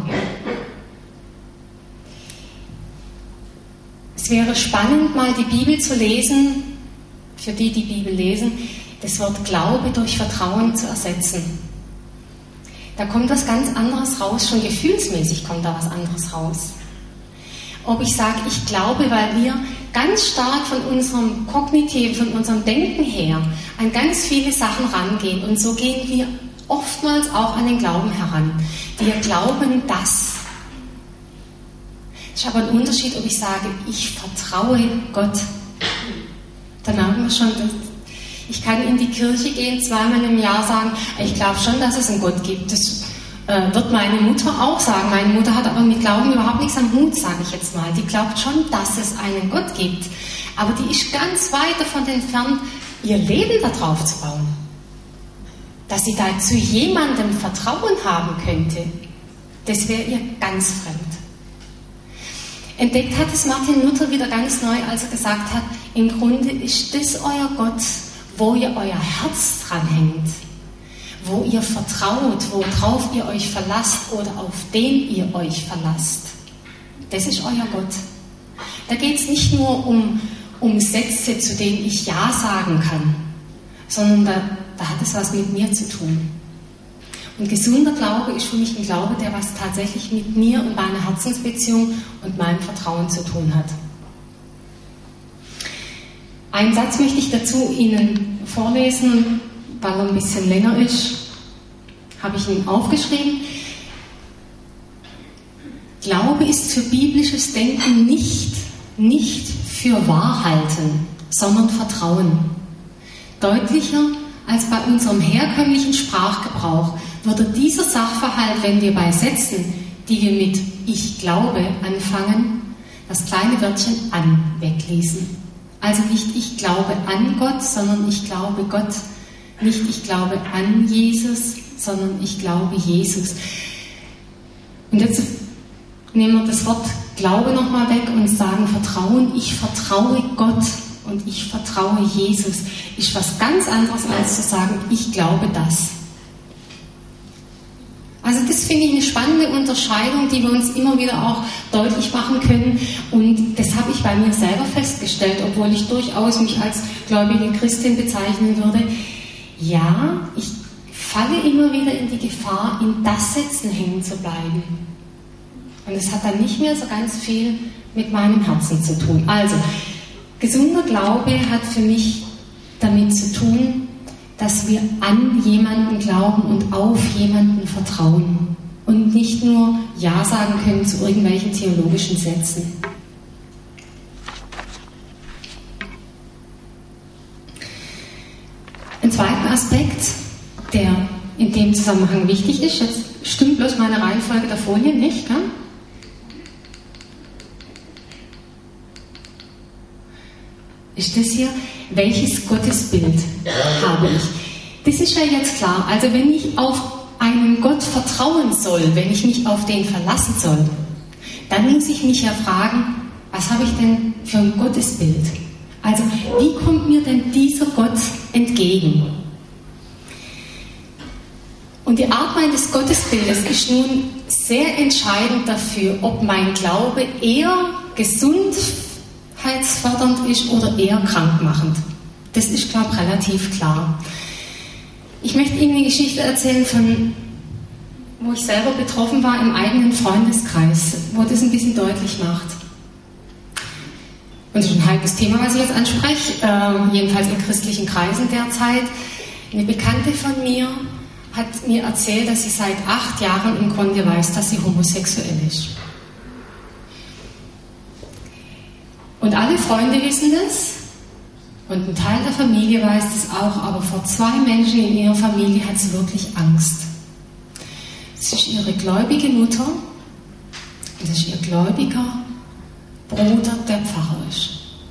Es wäre spannend, mal die Bibel zu lesen, für die Bibel lesen, das Wort Glaube durch Vertrauen zu ersetzen. Da kommt was ganz anderes raus, schon gefühlsmäßig kommt da was anderes raus. Ob ich sage, ich glaube, weil wir ganz stark von unserem Kognitiven, von unserem Denken her an ganz viele Sachen rangehen. Und so gehen wir oftmals auch an den Glauben heran. Wir glauben das. Es ist aber ein Unterschied, ob ich sage, ich vertraue Gott. Da merken wir schon, ich kann in die Kirche gehen, 2-mal im Jahr sagen, ich glaube schon, dass es einen Gott gibt. Das wird meine Mutter auch sagen. Meine Mutter hat aber mit Glauben überhaupt nichts am Hut, sage ich jetzt mal. Die glaubt schon, dass es einen Gott gibt. Aber die ist ganz weit davon entfernt, ihr Leben darauf zu bauen. Dass sie da zu jemandem Vertrauen haben könnte, das wäre ihr ganz fremd. Entdeckt hat es Martin Luther wieder ganz neu, als er gesagt hat, im Grunde ist das euer Gott, wo ihr euer Herz dran hängt, wo ihr vertraut, worauf ihr euch verlasst oder auf den ihr euch verlasst. Das ist euer Gott. Da geht es nicht nur um um Sätze, zu denen ich Ja sagen kann, sondern da hat es was mit mir zu tun. Und gesunder Glaube ist für mich ein Glaube, der was tatsächlich mit mir und meiner Herzensbeziehung und meinem Vertrauen zu tun hat. Einen Satz möchte ich dazu Ihnen vorlesen, weil er ein bisschen länger ist, habe ich Ihnen aufgeschrieben. Glaube ist für biblisches Denken nicht für Wahrhalten, sondern Vertrauen. Deutlicher als bei unserem herkömmlichen Sprachgebrauch würde dieser Sachverhalt, wenn wir bei Sätzen, die wir mit Ich glaube anfangen, das kleine Wörtchen an weglesen. Also nicht ich glaube an Gott, sondern ich glaube Gott. Nicht ich glaube an Jesus, sondern ich glaube Jesus. Und jetzt nehmen wir das Wort Glaube nochmal weg und sagen Vertrauen. Ich vertraue Gott und ich vertraue Jesus. Ist was ganz anderes als zu sagen, ich glaube das. Also das finde ich eine spannende Unterscheidung, die wir uns immer wieder auch deutlich machen können. Und das habe ich bei mir selber festgestellt, obwohl ich durchaus mich als gläubige Christin bezeichnen würde. Ja, ich falle immer wieder in die Gefahr, in das Sätzen hängen zu bleiben. Und es hat dann nicht mehr so ganz viel mit meinem Herzen zu tun. Also, gesunder Glaube hat für mich damit zu tun, dass wir an jemanden glauben und auf jemanden vertrauen und nicht nur Ja sagen können zu irgendwelchen theologischen Sätzen. Ein zweiter Aspekt, der in dem Zusammenhang wichtig ist, jetzt stimmt bloß meine Reihenfolge der Folie nicht, gell? Ist das hier, welches Gottesbild habe ich? Das ist ja jetzt klar. Also wenn ich auf einen Gott vertrauen soll, wenn ich mich auf den verlassen soll, dann muss ich mich ja fragen, was habe ich denn für ein Gottesbild? Also wie kommt mir denn dieser Gott entgegen? Und die Art meines Gottesbildes ist nun sehr entscheidend dafür, ob mein Glaube eher gesundheitsfördernd ist oder eher krankmachend. Das ist, glaube ich, relativ klar. Ich möchte Ihnen eine Geschichte erzählen, wo ich selber betroffen war im eigenen Freundeskreis, wo das ein bisschen deutlich macht. Und das ist ein heikles Thema, was ich jetzt anspreche, jedenfalls in christlichen Kreisen derzeit. Eine Bekannte von mir hat mir erzählt, dass sie seit 8 Jahren im Grunde weiß, dass sie homosexuell ist. Und alle Freunde wissen das und ein Teil der Familie weiß das auch, aber vor 2 Menschen in ihrer Familie hat sie wirklich Angst. Das ist ihre gläubige Mutter und das ist ihr gläubiger Bruder, der Pfarrer ist.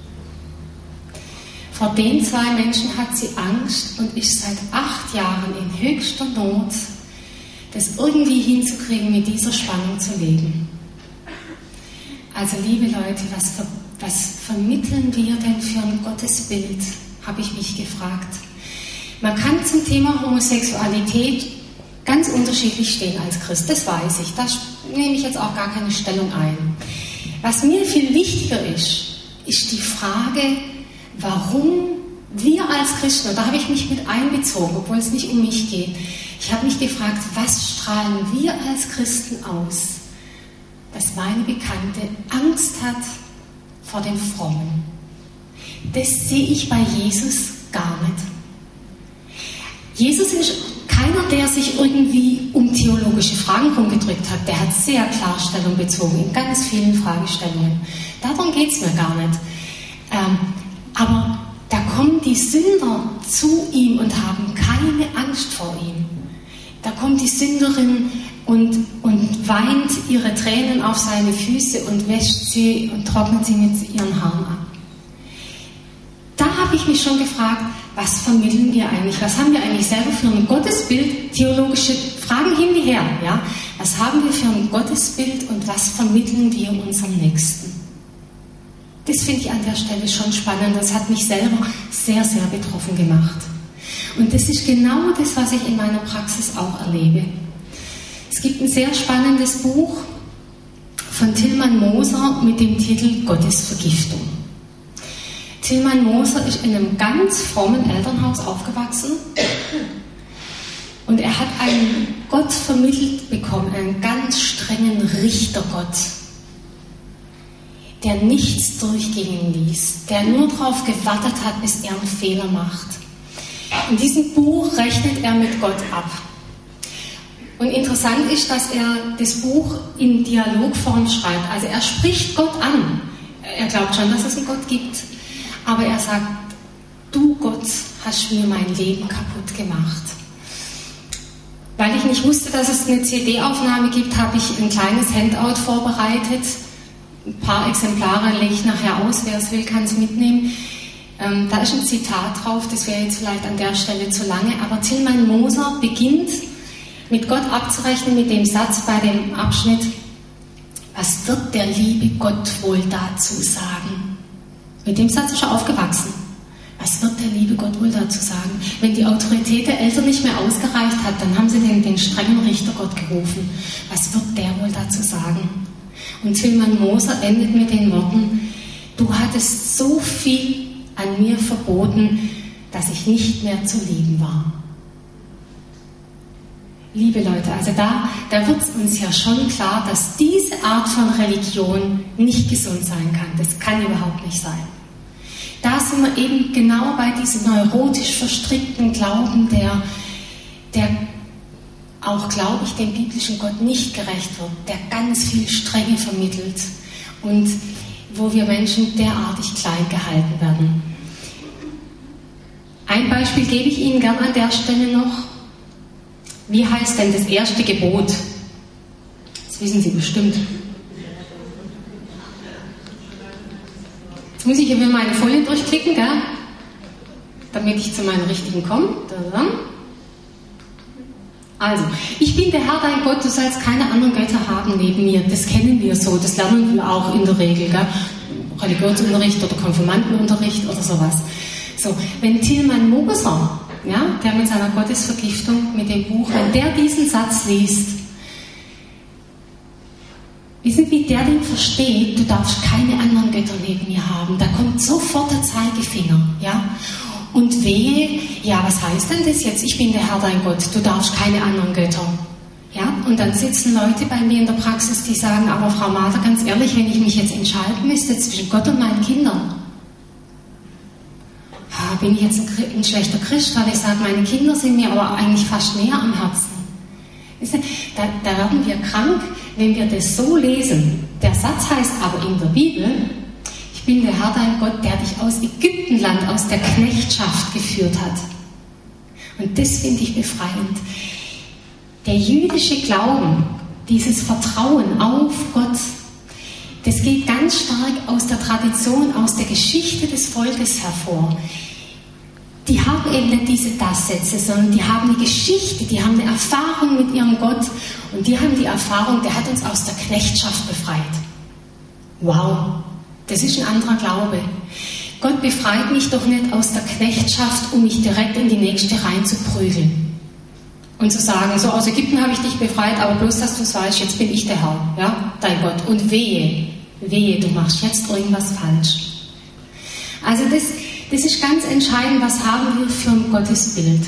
Vor den 2 Menschen hat sie Angst und ist seit 8 Jahren in höchster Not, das irgendwie hinzukriegen, mit dieser Spannung zu leben. Also liebe Leute, was vermitteln wir denn für ein Gottesbild, habe ich mich gefragt. Man kann zum Thema Homosexualität ganz unterschiedlich stehen als Christ, das weiß ich, da nehme ich jetzt auch gar keine Stellung ein. Was mir viel wichtiger ist die Frage, warum wir als Christen, und da habe ich mich mit einbezogen, obwohl es nicht um mich geht, ich habe mich gefragt, was strahlen wir als Christen aus, dass meine Bekannte Angst hat vor dem Frommen. Das sehe ich bei Jesus gar nicht. Jesus ist keiner, der sich irgendwie um theologische Fragen rumgedrückt hat. Der hat sehr klar Stellung bezogen in ganz vielen Fragestellungen. Darum geht es mir gar nicht. Aber da kommen die Sünder zu ihm und haben keine Angst vor ihm. Da kommt die Sünderin und weint ihre Tränen auf seine Füße und wäscht sie und trocknet sie mit ihren Haaren ab. Da habe ich mich schon gefragt, was vermitteln wir eigentlich? Was haben wir eigentlich selber für ein Gottesbild? Theologische Fragen hin wie her. Ja? Was haben wir für ein Gottesbild und was vermitteln wir unserem Nächsten? Das finde ich an der Stelle schon spannend. Das hat mich selber sehr, sehr betroffen gemacht. Und das ist genau das, was ich in meiner Praxis auch erlebe. Es gibt ein sehr spannendes Buch von Tilman Moser mit dem Titel Gottesvergiftung. Tilman Moser ist in einem ganz frommen Elternhaus aufgewachsen und er hat einen Gott vermittelt bekommen, einen ganz strengen Richtergott, der nichts durchgehen ließ, der nur darauf gewartet hat, bis er einen Fehler macht. In diesem Buch rechnet er mit Gott ab. Und interessant ist, dass er das Buch in Dialogform schreibt. Also er spricht Gott an. Er glaubt schon, dass es einen Gott gibt. Aber er sagt, du Gott hast mir mein Leben kaputt gemacht. Weil ich nicht wusste, dass es eine CD-Aufnahme gibt, habe ich ein kleines Handout vorbereitet. Ein paar Exemplare lege ich nachher aus. Wer es will, kann es mitnehmen. Da ist ein Zitat drauf, das wäre jetzt vielleicht an der Stelle zu lange. Aber Tilman Moser beginnt mit Gott abzurechnen mit dem Satz bei dem Abschnitt, was wird der liebe Gott wohl dazu sagen? Mit dem Satz ist er aufgewachsen. Was wird der liebe Gott wohl dazu sagen? Wenn die Autorität der Eltern nicht mehr ausgereicht hat, dann haben sie den strengen Richtergott gerufen. Was wird der wohl dazu sagen? Und Tilman Moser endet mit den Worten, du hattest so viel an mir verboten, dass ich nicht mehr zu lieben war. Liebe Leute, also da wird es uns ja schon klar, dass diese Art von Religion nicht gesund sein kann. Das kann überhaupt nicht sein. Da sind wir eben genau bei diesem neurotisch verstrickten Glauben, der auch, glaube ich, dem biblischen Gott nicht gerecht wird, der ganz viel Strenge vermittelt und wo wir Menschen derartig klein gehalten werden. Ein Beispiel gebe ich Ihnen gern an der Stelle noch. Wie heißt denn das erste Gebot? Das wissen Sie bestimmt. Jetzt muss ich hier wieder meine Folien durchklicken, gell? Damit ich zu meinen richtigen komme. Also, ich bin der Herr dein Gott, du sollst keine anderen Götter haben neben mir. Das kennen wir so, das lernen wir auch in der Regel, gell? Religionsunterricht oder Konfirmandenunterricht oder sowas. So, wenn Tilman Moser, ja, der mit seiner Gottesvergiftung, mit dem Buch, wenn der diesen Satz liest, wissen Sie, wie der den versteht, du darfst keine anderen Götter neben mir haben. Da kommt sofort der Zeigefinger, ja. Und wehe, ja, was heißt denn das jetzt? Ich bin der Herr dein Gott, du darfst keine anderen Götter. Ja, und dann sitzen Leute bei mir in der Praxis, die sagen, aber Frau Mader, ganz ehrlich, wenn ich mich jetzt entscheiden müsste zwischen Gott und meinen Kindern, bin ich jetzt ein schlechter Christ, weil ich sage, meine Kinder sind mir aber eigentlich fast näher am Herzen. Da werden wir krank, wenn wir das so lesen. Der Satz heißt aber in der Bibel, ich bin der Herr dein Gott, der dich aus Ägyptenland, aus der Knechtschaft geführt hat. Und das finde ich befreiend. Der jüdische Glauben, dieses Vertrauen auf Gott, das geht ganz stark aus der Tradition, aus der Geschichte des Volkes hervor. Die haben eben nicht diese Das-Sätze, sondern die haben eine Geschichte, die haben eine Erfahrung mit ihrem Gott und die haben die Erfahrung, der hat uns aus der Knechtschaft befreit. Wow, das ist ein anderer Glaube. Gott befreit mich doch nicht aus der Knechtschaft, um mich direkt in die nächste reinzuprügeln und zu sagen, so aus Ägypten habe ich dich befreit, aber bloß, dass du es weißt, jetzt bin ich der Herr, ja, dein Gott. Und wehe, du machst jetzt irgendwas falsch. Also das ist ganz entscheidend, was haben wir für ein Gottesbild.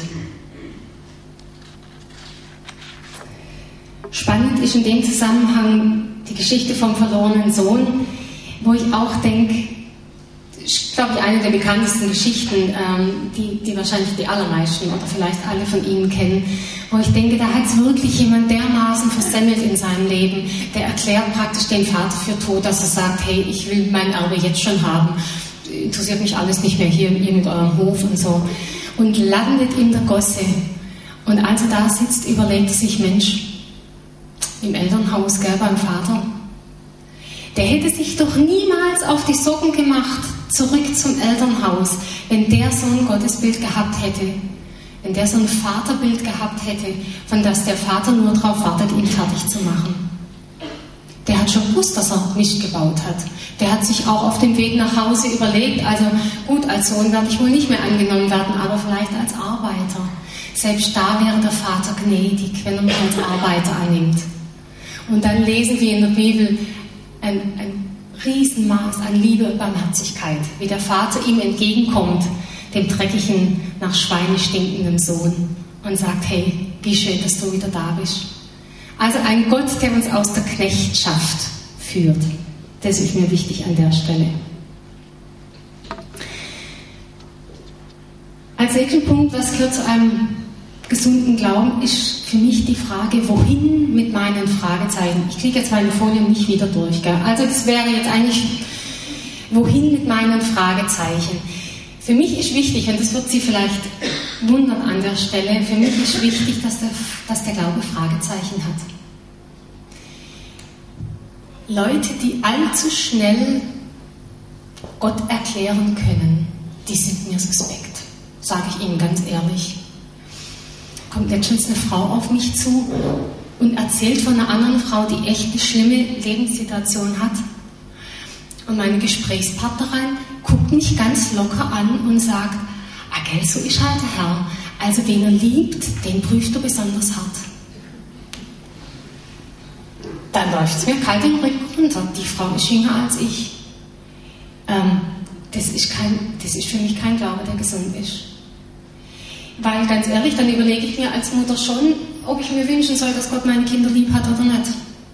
Spannend ist in dem Zusammenhang die Geschichte vom verlorenen Sohn, wo ich auch denke, ist, glaube ich, eine der bekanntesten Geschichten, die wahrscheinlich die allermeisten oder vielleicht alle von Ihnen kennen, wo ich denke, da hat es wirklich jemand dermaßen versemmelt in seinem Leben, der erklärt praktisch den Vater für tot, dass er sagt, hey, ich will mein Erbe jetzt schon haben. Interessiert mich alles nicht mehr hier mit eurem Hof und so. Und landet in der Gosse. Und als er da sitzt, überlegt er sich, Mensch, im Elternhaus, gell, beim Vater, der hätte sich doch niemals auf die Socken gemacht, zurück zum Elternhaus, wenn der so ein Gottesbild gehabt hätte. Wenn der so ein Vaterbild gehabt hätte, von das der Vater nur darauf wartet, ihn fertig zu machen. Der hat schon gewusst, dass er Mist gebaut hat. Der hat sich auch auf dem Weg nach Hause überlegt, also gut, als Sohn werde ich wohl nicht mehr angenommen werden, aber vielleicht als Arbeiter. Selbst da wäre der Vater gnädig, wenn er mich als Arbeiter annimmt. Und dann lesen wir in der Bibel ein Riesenmaß an Liebe und Barmherzigkeit, wie der Vater ihm entgegenkommt, dem dreckigen, nach Schweine stinkenden Sohn, und sagt, hey, wie schön, dass du wieder da bist. Also ein Gott, der uns aus der Knechtschaft führt. Das ist mir wichtig an der Stelle. Als nächsten Punkt, was gehört zu einem gesunden Glauben, ist für mich die Frage, wohin mit meinen Fragezeichen? Ich kriege jetzt meine Folien nicht wieder durch. Gell? Also das wäre jetzt eigentlich, wohin mit meinen Fragezeichen? Für mich ist wichtig, und das wird Sie vielleicht wundern an der Stelle, für mich ist wichtig, dass der Glaube Fragezeichen hat. Leute, die allzu schnell Gott erklären können, die sind mir suspekt, sage ich Ihnen ganz ehrlich. Kommt letztens eine Frau auf mich zu und erzählt von einer anderen Frau, die echt eine schlimme Lebenssituation hat. Und meine Gesprächspartnerin guckt mich ganz locker an und sagt, gell, so ist halt der Herr. Also wen er liebt, den prüft er besonders hart. Dann läuft es mir kalt den Rücken runter. Die Frau ist jünger als ich. Das ist für mich kein Glaube, der gesund ist. Weil ganz ehrlich, dann überlege ich mir als Mutter schon, ob ich mir wünschen soll, dass Gott meine Kinder lieb hat oder nicht.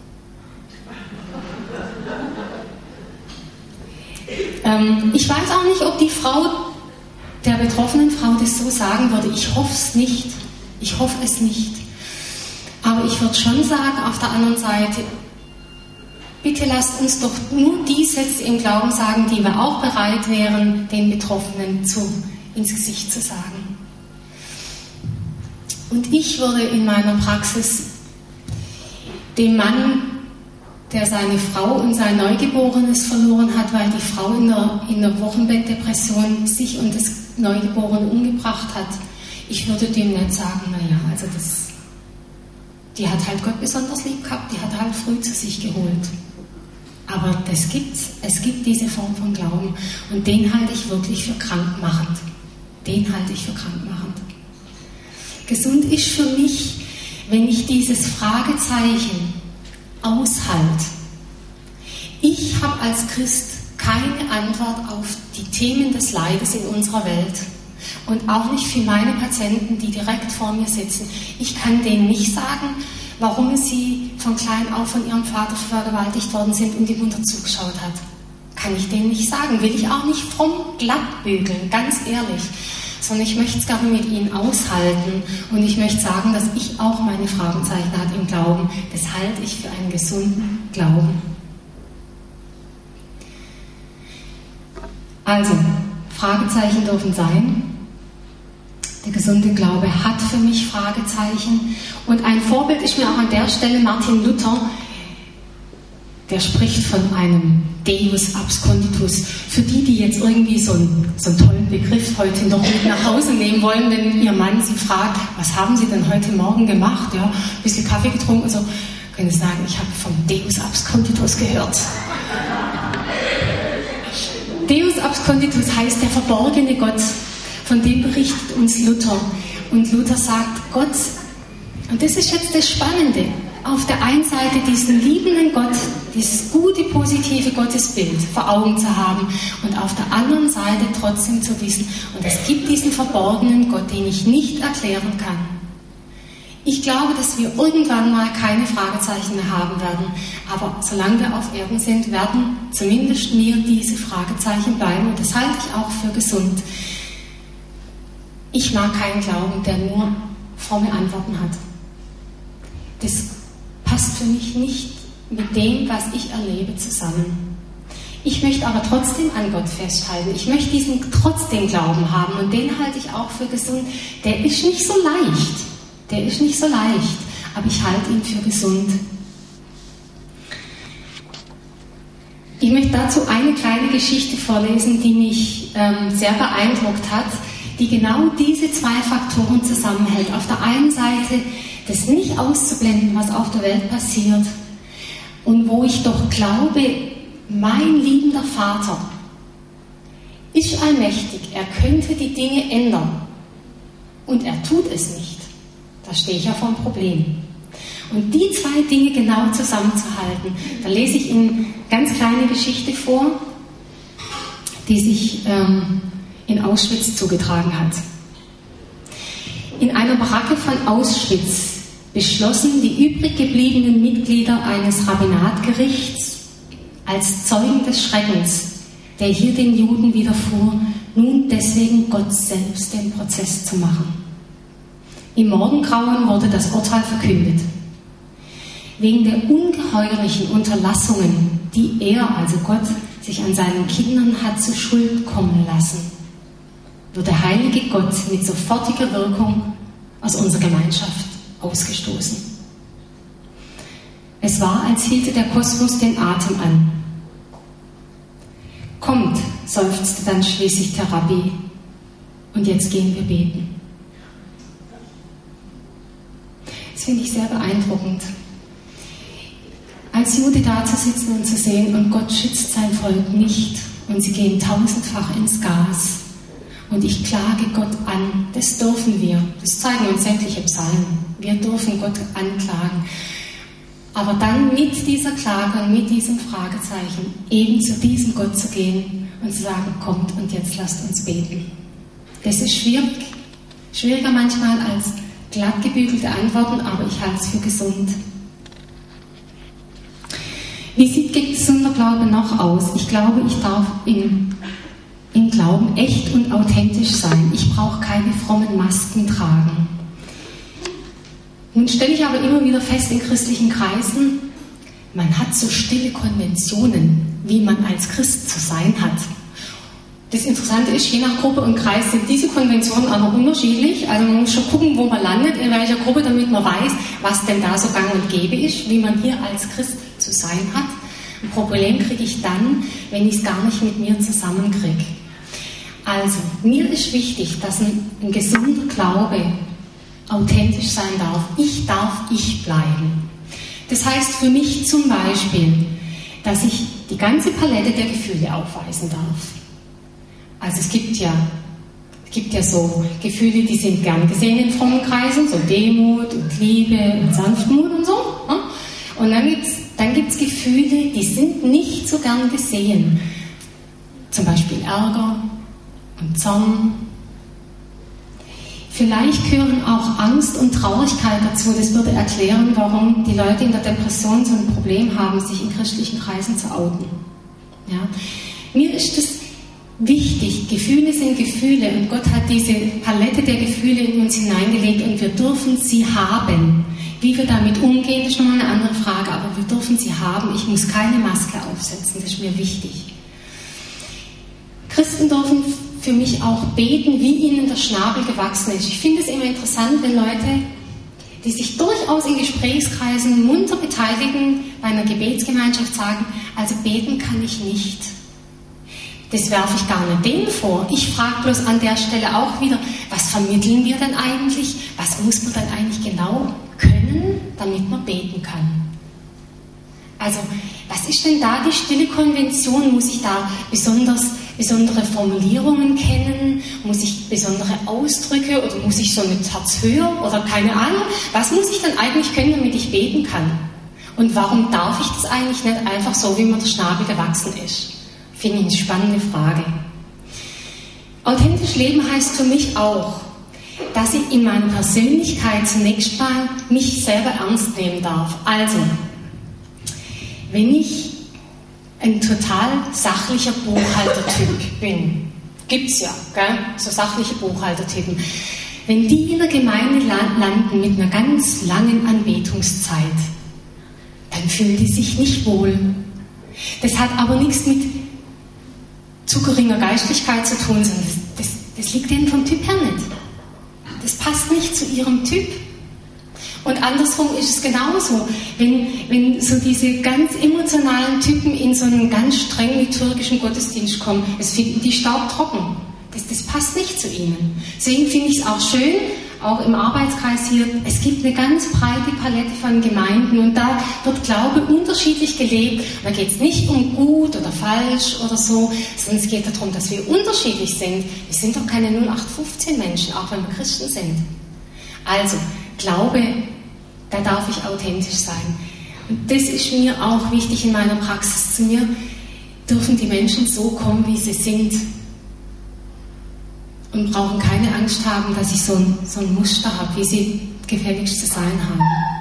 Ich weiß auch nicht, ob die Frau, der betroffenen Frau, das so sagen würde. Ich hoffe es nicht. Ich hoffe es nicht. Aber ich würde schon sagen, auf der anderen Seite, bitte lasst uns doch nur die Sätze im Glauben sagen, die wir auch bereit wären, den Betroffenen ins Gesicht zu sagen. Und ich würde in meiner Praxis dem Mann, der seine Frau und sein Neugeborenes verloren hat, weil die Frau in der Wochenbettdepression sich und das Neugeborene umgebracht hat, ich würde dem nicht sagen, naja, also die hat halt Gott besonders lieb gehabt, die hat er halt früh zu sich geholt. Aber das gibt's. Es gibt diese Form von Glauben und den halte ich wirklich für krankmachend. Den halte ich für krankmachend. Gesund ist für mich, wenn ich dieses Fragezeichen aushalte. Ich habe als Christ keine Antwort auf die Themen des Leides in unserer Welt und auch nicht für meine Patienten, die direkt vor mir sitzen. Ich kann denen nicht sagen, warum sie von klein auf von ihrem Vater vergewaltigt worden sind und die Mutter zugeschaut hat. Kann ich denen nicht sagen. Will ich auch nicht fromm glatt bügeln, ganz ehrlich. Sondern ich möchte es gerne mit ihnen aushalten und ich möchte sagen, dass ich auch meine Fragezeichen habe im Glauben. Das halte ich für einen gesunden Glauben. Also, Fragezeichen dürfen sein. Der gesunde Glaube hat für mich Fragezeichen. Und ein Vorbild ist mir auch an der Stelle Martin Luther. Der spricht von einem Deus absconditus. Für die jetzt irgendwie so einen tollen Begriff heute noch mit nach Hause nehmen wollen, wenn ihr Mann sie fragt, was haben Sie denn heute Morgen gemacht? Ja, ein bisschen Kaffee getrunken und so, können Sie sagen, ich habe vom Deus absconditus gehört. Deus absconditus heißt der verborgene Gott. Von dem berichtet uns Luther. Und Luther sagt, Gott, und das ist jetzt das Spannende, auf der einen Seite diesen liebenden Gott, dieses gute, positive Gottesbild vor Augen zu haben und auf der anderen Seite trotzdem zu wissen, und es gibt diesen verborgenen Gott, den ich nicht erklären kann. Ich glaube, dass wir irgendwann mal keine Fragezeichen mehr haben werden, aber solange wir auf Erden sind, werden zumindest mir diese Fragezeichen bleiben und das halte ich auch für gesund. Ich mag keinen Glauben, der nur fromme Antworten hat. Das passt für mich nicht mit dem, was ich erlebe, zusammen. Ich möchte aber trotzdem an Gott festhalten. Ich möchte diesen trotzdem Glauben haben und den halte ich auch für gesund. Der ist nicht so leicht. Aber ich halte ihn für gesund. Ich möchte dazu eine kleine Geschichte vorlesen, die mich sehr beeindruckt hat, die genau diese zwei Faktoren zusammenhält. Auf der einen Seite das nicht auszublenden, was auf der Welt passiert und wo ich doch glaube, mein liebender Vater ist allmächtig, er könnte die Dinge ändern und er tut es nicht. Da stehe ich ja vor einem Problem. Und die zwei Dinge genau zusammenzuhalten, da lese ich Ihnen eine ganz kleine Geschichte vor, die sich in Auschwitz zugetragen hat. In einer Baracke von Auschwitz beschlossen die übrig gebliebenen Mitglieder eines Rabbinatgerichts als Zeugen des Schreckens, der hier den Juden widerfuhr, nun deswegen Gott selbst den Prozess zu machen. Im Morgengrauen wurde das Urteil verkündet. Wegen der ungeheuerlichen Unterlassungen, die er, also Gott, sich an seinen Kindern hat zu Schuld kommen lassen, wird der heilige Gott mit sofortiger Wirkung aus unserer Gemeinschaft ausgestoßen. Es war, als hielte der Kosmos den Atem an. Kommt, seufzte dann schließlich der Rabbi, und jetzt gehen wir beten. Das finde ich sehr beeindruckend. Als Jude da zu sitzen und zu sehen, und Gott schützt sein Volk nicht, und sie gehen tausendfach ins Gas. Und ich klage Gott an, das dürfen wir. Das zeigen uns sämtliche Psalmen. Wir dürfen Gott anklagen. Aber dann mit dieser Klage und mit diesem Fragezeichen eben zu diesem Gott zu gehen und zu sagen, kommt und jetzt lasst uns beten. Das ist schwierig. Schwieriger manchmal als glatt gebügelte Antworten, aber ich halte es für gesund. Wie sieht gesunder Glaube noch aus? Ich glaube, ich darf im Glauben echt und authentisch sein. Ich brauche keine frommen Masken tragen. Nun stelle ich aber immer wieder fest in christlichen Kreisen, man hat so stille Konventionen, wie man als Christ zu sein hat. Das Interessante ist, je nach Gruppe und Kreis sind diese Konventionen auch noch unterschiedlich. Also man muss schon gucken, wo man landet, in welcher Gruppe, damit man weiß, was denn da so gang und gäbe ist, wie man hier als Christ zu sein hat. Ein Problem kriege ich dann, wenn ich es gar nicht mit mir zusammenkriege. Also, mir ist wichtig, dass ein gesunder Glaube authentisch sein darf. Ich darf ich bleiben. Das heißt für mich zum Beispiel, dass ich die ganze Palette der Gefühle aufweisen darf. Also es gibt ja so Gefühle, die sind gern gesehen in frommen Kreisen, so Demut und Liebe und Sanftmut und so. Und dann gibt's Gefühle, die sind nicht so gern gesehen. Zum Beispiel Ärger und Zorn. Vielleicht gehören auch Angst und Traurigkeit dazu. Das würde erklären, warum die Leute in der Depression so ein Problem haben, sich in christlichen Kreisen zu outen. Ja? Mir ist das wichtig. Gefühle sind Gefühle und Gott hat diese Palette der Gefühle in uns hineingelegt und wir dürfen sie haben. Wie wir damit umgehen, ist nochmal eine andere Frage, aber wir dürfen sie haben. Ich muss keine Maske aufsetzen, das ist mir wichtig. Christen dürfen für mich auch beten, wie ihnen der Schnabel gewachsen ist. Ich finde es immer interessant, wenn Leute, die sich durchaus in Gesprächskreisen munter beteiligen, bei einer Gebetsgemeinschaft sagen, also beten kann ich nicht. Das werfe ich gar nicht denen vor. Ich frage bloß an der Stelle auch wieder, was vermitteln wir denn eigentlich? Was muss man denn eigentlich genau können, damit man beten kann? Also, was ist denn da die stille Konvention? Muss ich da besondere Formulierungen kennen? Muss ich besondere Ausdrücke oder muss ich so mit Herz höher oder keine Ahnung? Was muss ich denn eigentlich können, damit ich beten kann? Und warum darf ich das eigentlich nicht einfach so, wie mir der Schnabel gewachsen ist? Finde ich eine spannende Frage. Authentisch leben heißt für mich auch, dass ich in meiner Persönlichkeit zunächst mal mich selber ernst nehmen darf. Also, wenn ich ein total sachlicher Buchhaltertyp bin, gibt's ja, gell? So sachliche Buchhaltertypen. Wenn die in der Gemeinde landen mit einer ganz langen Anbetungszeit, dann fühlen die sich nicht wohl. Das hat aber nichts mit zu geringer Geistlichkeit zu tun, sondern das liegt denen vom Typ her nicht. Das passt nicht zu ihrem Typ. Und andersrum ist es genauso. Wenn so diese ganz emotionalen Typen in so einen ganz streng liturgischen Gottesdienst kommen, das finden die staubtrocken. Das passt nicht zu ihnen. Deswegen finde ich es auch schön, auch im Arbeitskreis hier, es gibt eine ganz breite Palette von Gemeinden und da wird Glaube unterschiedlich gelebt. Da geht es nicht um gut oder falsch oder so, sondern es geht darum, dass wir unterschiedlich sind. Wir sind doch keine 0815 Menschen, auch wenn wir Christen sind. Also, Glaube da darf ich authentisch sein. Und das ist mir auch wichtig in meiner Praxis. Zu mir dürfen die Menschen so kommen, wie sie sind. Und brauchen keine Angst haben, dass ich so ein Muster habe, wie sie gefälligst zu sein haben.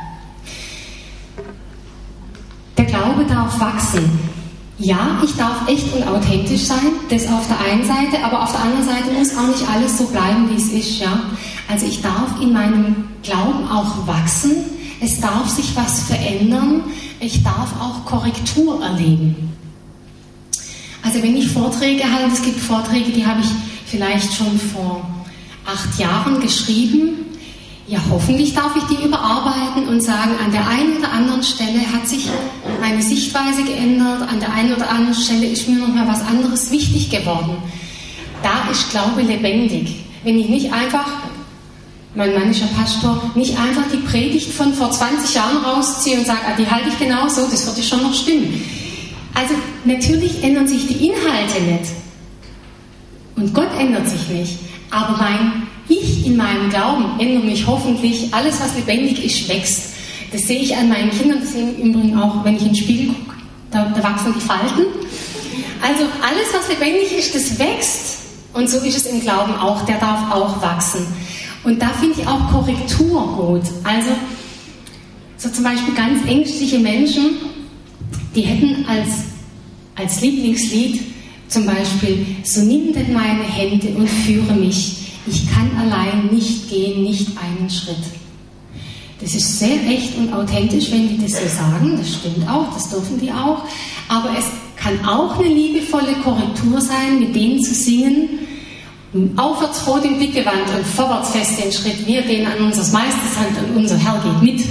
Der Glaube darf wachsen. Ja, ich darf echt und authentisch sein, das auf der einen Seite, aber auf der anderen Seite muss auch nicht alles so bleiben, wie es ist. Ja? Also ich darf in meinem Glauben auch wachsen, es darf sich was verändern, ich darf auch Korrektur erleben. Also wenn ich Vorträge halte, es gibt Vorträge, die habe ich vielleicht schon vor 8 Jahren geschrieben. Ja, hoffentlich darf ich die überarbeiten und sagen, an der einen oder anderen Stelle hat sich meine Sichtweise geändert, an der einen oder anderen Stelle ist mir noch mal was anderes wichtig geworden. Da ist Glaube lebendig. Wenn ich nicht einfach, mein Mann ist ja Pastor, nicht einfach die Predigt von vor 20 Jahren rausziehe und sage, die halte ich genau so, das wird schon noch stimmen. Also natürlich ändern sich die Inhalte nicht. Und Gott ändert sich nicht. Aber ich in meinem Glauben ändere mich hoffentlich. Alles, was lebendig ist, wächst. Das sehe ich an meinen Kindern. Das sehe ich im Übrigen auch, wenn ich in den Spiegel gucke. Da wachsen die Falten. Also alles, was lebendig ist, das wächst. Und so ist es im Glauben auch. Der darf auch wachsen. Und da finde ich auch Korrektur gut. Also so zum Beispiel ganz ängstliche Menschen, die hätten als Lieblingslied zum Beispiel, so nimm denn meine Hände und führe mich. Ich kann allein nicht gehen, nicht einen Schritt. Das ist sehr echt und authentisch, wenn die das so sagen. Das stimmt auch, das dürfen die auch. Aber es kann auch eine liebevolle Korrektur sein, mit denen zu singen, aufwärts vor den Blick gewandt und vorwärts fest den Schritt. Wir gehen an unseres Meisters Hand und unser Herr geht mit.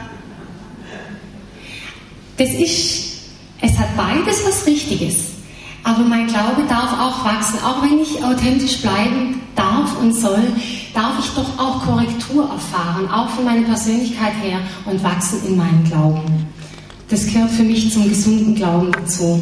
Es hat beides was Richtiges. Aber mein Glaube darf auch wachsen. Auch wenn ich authentisch bleiben darf und soll, darf ich doch auch Korrektur erfahren, auch von meiner Persönlichkeit her und wachsen in meinem Glauben. Das gehört für mich zum gesunden Glauben dazu.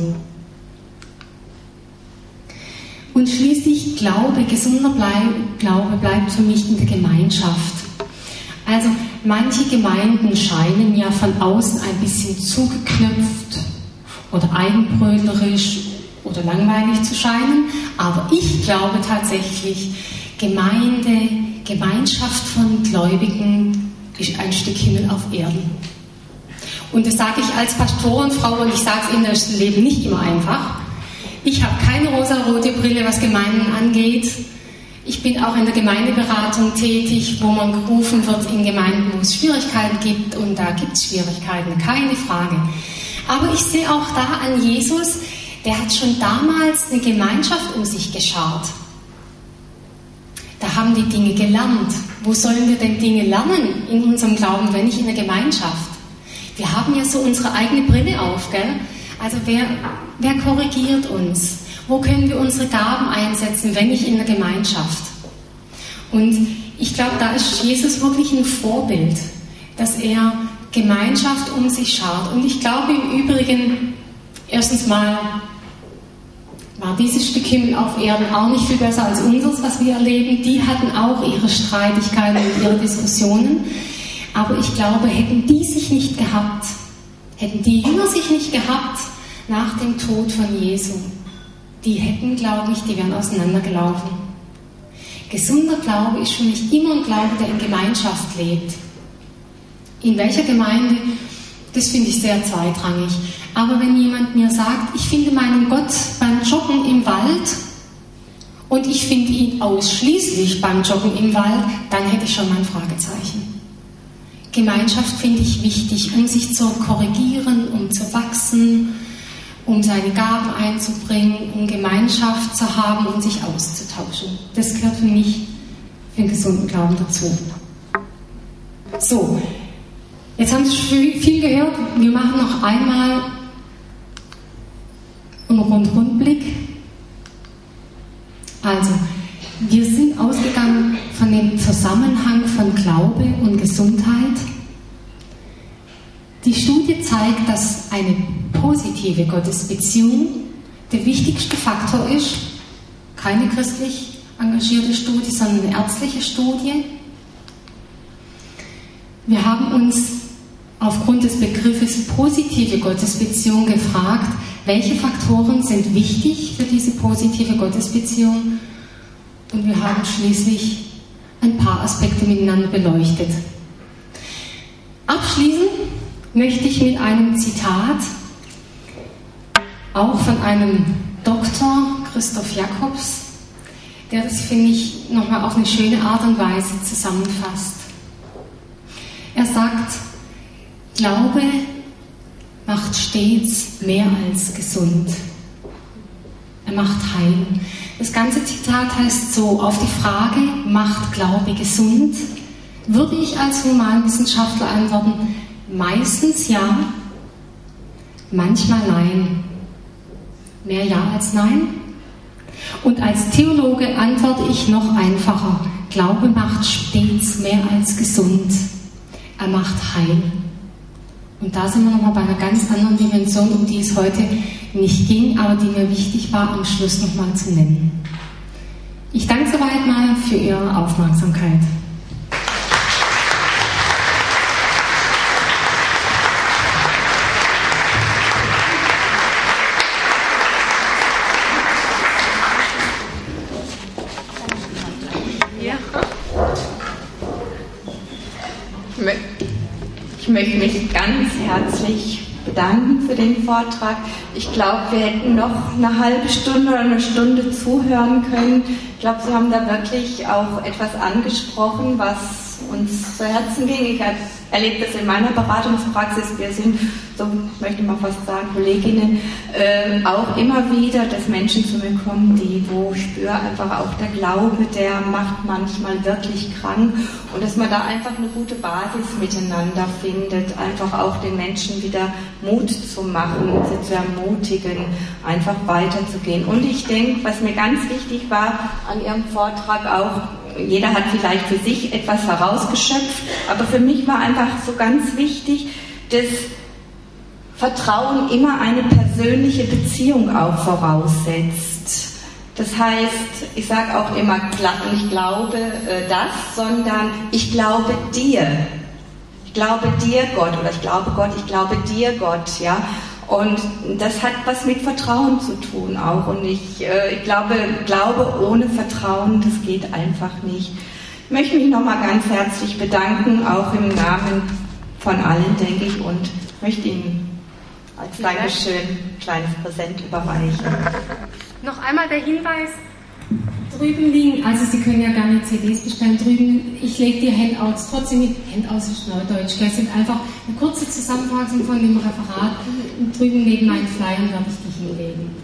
Und schließlich gesunder Glaube bleibt für mich in der Gemeinschaft. Also manche Gemeinden scheinen ja von außen ein bisschen zugeknöpft oder eigenbrötlerisch oder langweilig zu scheinen, aber ich glaube tatsächlich, Gemeinschaft von Gläubigen ist ein Stück Himmel auf Erden. Und das sage ich als Pastorenfrau und ich sage es Ihnen, das ist im Leben nicht immer einfach. Ich habe keine rosa-rote Brille, was Gemeinden angeht. Ich bin auch in der Gemeindeberatung tätig, wo man gerufen wird in Gemeinden, wo es Schwierigkeiten gibt, und da gibt es Schwierigkeiten, keine Frage. Aber ich sehe auch da an Jesus, der hat schon damals eine Gemeinschaft um sich geschart. Da haben die Dinge gelernt. Wo sollen wir denn Dinge lernen in unserem Glauben, wenn nicht in der Gemeinschaft? Wir haben ja so unsere eigene Brille auf, gell? Also wer korrigiert uns? Wo können wir unsere Gaben einsetzen, wenn nicht in der Gemeinschaft? Und ich glaube, da ist Jesus wirklich ein Vorbild, dass er Gemeinschaft um sich schart. Und ich glaube im Übrigen, erstens mal war dieses Stück Himmel auf Erden auch nicht viel besser als unseres, was wir erleben. Die hatten auch ihre Streitigkeiten und ihre Diskussionen. Aber ich glaube, hätten die sich nicht gehabt, hätten die Jünger sich nicht gehabt nach dem Tod von Jesu, die wären auseinandergelaufen. Gesunder Glaube ist für mich immer ein Glaube, der in Gemeinschaft lebt. In welcher Gemeinde? Das finde ich sehr zweitrangig. Aber wenn jemand mir sagt, ich finde meinen Gott beim Joggen im Wald und ich finde ihn ausschließlich beim Joggen im Wald, dann hätte ich schon mal ein Fragezeichen. Gemeinschaft finde ich wichtig, um sich zu korrigieren, um zu wachsen, um seine Gaben einzubringen, um Gemeinschaft zu haben, um sich auszutauschen. Das gehört für mich für einen gesunden Glauben dazu. So, jetzt haben Sie viel gehört. Wir machen noch einmal einen Rundblick. Also, wir sind ausgegangen von dem Zusammenhang von Glaube und Gesundheit. Die Studie zeigt, dass eine positive Gottesbeziehung der wichtigste Faktor ist. Keine christlich engagierte Studie, sondern eine ärztliche Studie. Wir haben uns aufgrund des Begriffes positive Gottesbeziehung gefragt, welche Faktoren sind wichtig für diese positive Gottesbeziehung, und wir haben schließlich ein paar Aspekte miteinander beleuchtet. Abschließen möchte ich mit einem Zitat, auch von einem Doktor, Christoph Jacobs, der das, finde ich, nochmal auf eine schöne Art und Weise zusammenfasst. Er sagt, Glaube macht stets mehr als gesund. Er macht heil. Das ganze Zitat heißt so: Auf die Frage, macht Glaube gesund, würde ich als Humanwissenschaftler antworten, meistens ja, manchmal nein. Mehr ja als nein? Und als Theologe antworte ich noch einfacher: Glaube macht stets mehr als gesund. Er macht heil. Und da sind wir nochmal bei einer ganz anderen Dimension, um die es heute nicht ging, aber die mir wichtig war, am Schluss nochmal zu nennen. Ich danke soweit mal für Ihre Aufmerksamkeit. Ich möchte mich ganz herzlich bedanken für den Vortrag. Ich glaube, wir hätten noch eine halbe Stunde oder eine Stunde zuhören können. Ich glaube, Sie haben da wirklich auch etwas angesprochen, was uns zu Herzen ging. Ich erlebe das in meiner Beratungspraxis. Wir sind, so möchte ich mal fast sagen, Kolleginnen, auch immer wieder, dass Menschen zu mir kommen, wo ich spüre einfach auch der Glaube, der macht manchmal wirklich krank, und dass man da einfach eine gute Basis miteinander findet, einfach auch den Menschen wieder Mut zu machen, sie zu ermutigen, einfach weiterzugehen. Und ich denke, was mir ganz wichtig war an Ihrem Vortrag auch, jeder hat vielleicht für sich etwas herausgeschöpft, aber für mich war einfach so ganz wichtig, dass Vertrauen immer eine persönliche Beziehung auch voraussetzt. Das heißt, ich sage auch immer, nicht glaube das, sondern ich glaube dir. Ich glaube dir, Gott, oder ich glaube Gott, ich glaube dir, Gott, ja. Und das hat was mit Vertrauen zu tun auch. Und ich glaube ohne Vertrauen, das geht einfach nicht. Ich möchte mich nochmal ganz herzlich bedanken, auch im Namen von allen, denke ich, und möchte Ihnen als Dankeschön ein kleines Präsent überreichen. Noch einmal der Hinweis, drüben liegen, also Sie können ja gerne CDs bestellen, drüben, ich lege die Handouts, trotzdem mit Handouts ist Neudeutsch, das sind einfach eine kurze Zusammenfassung von dem Referat, und drüben neben meinen Flyern werde ich die hinlegen.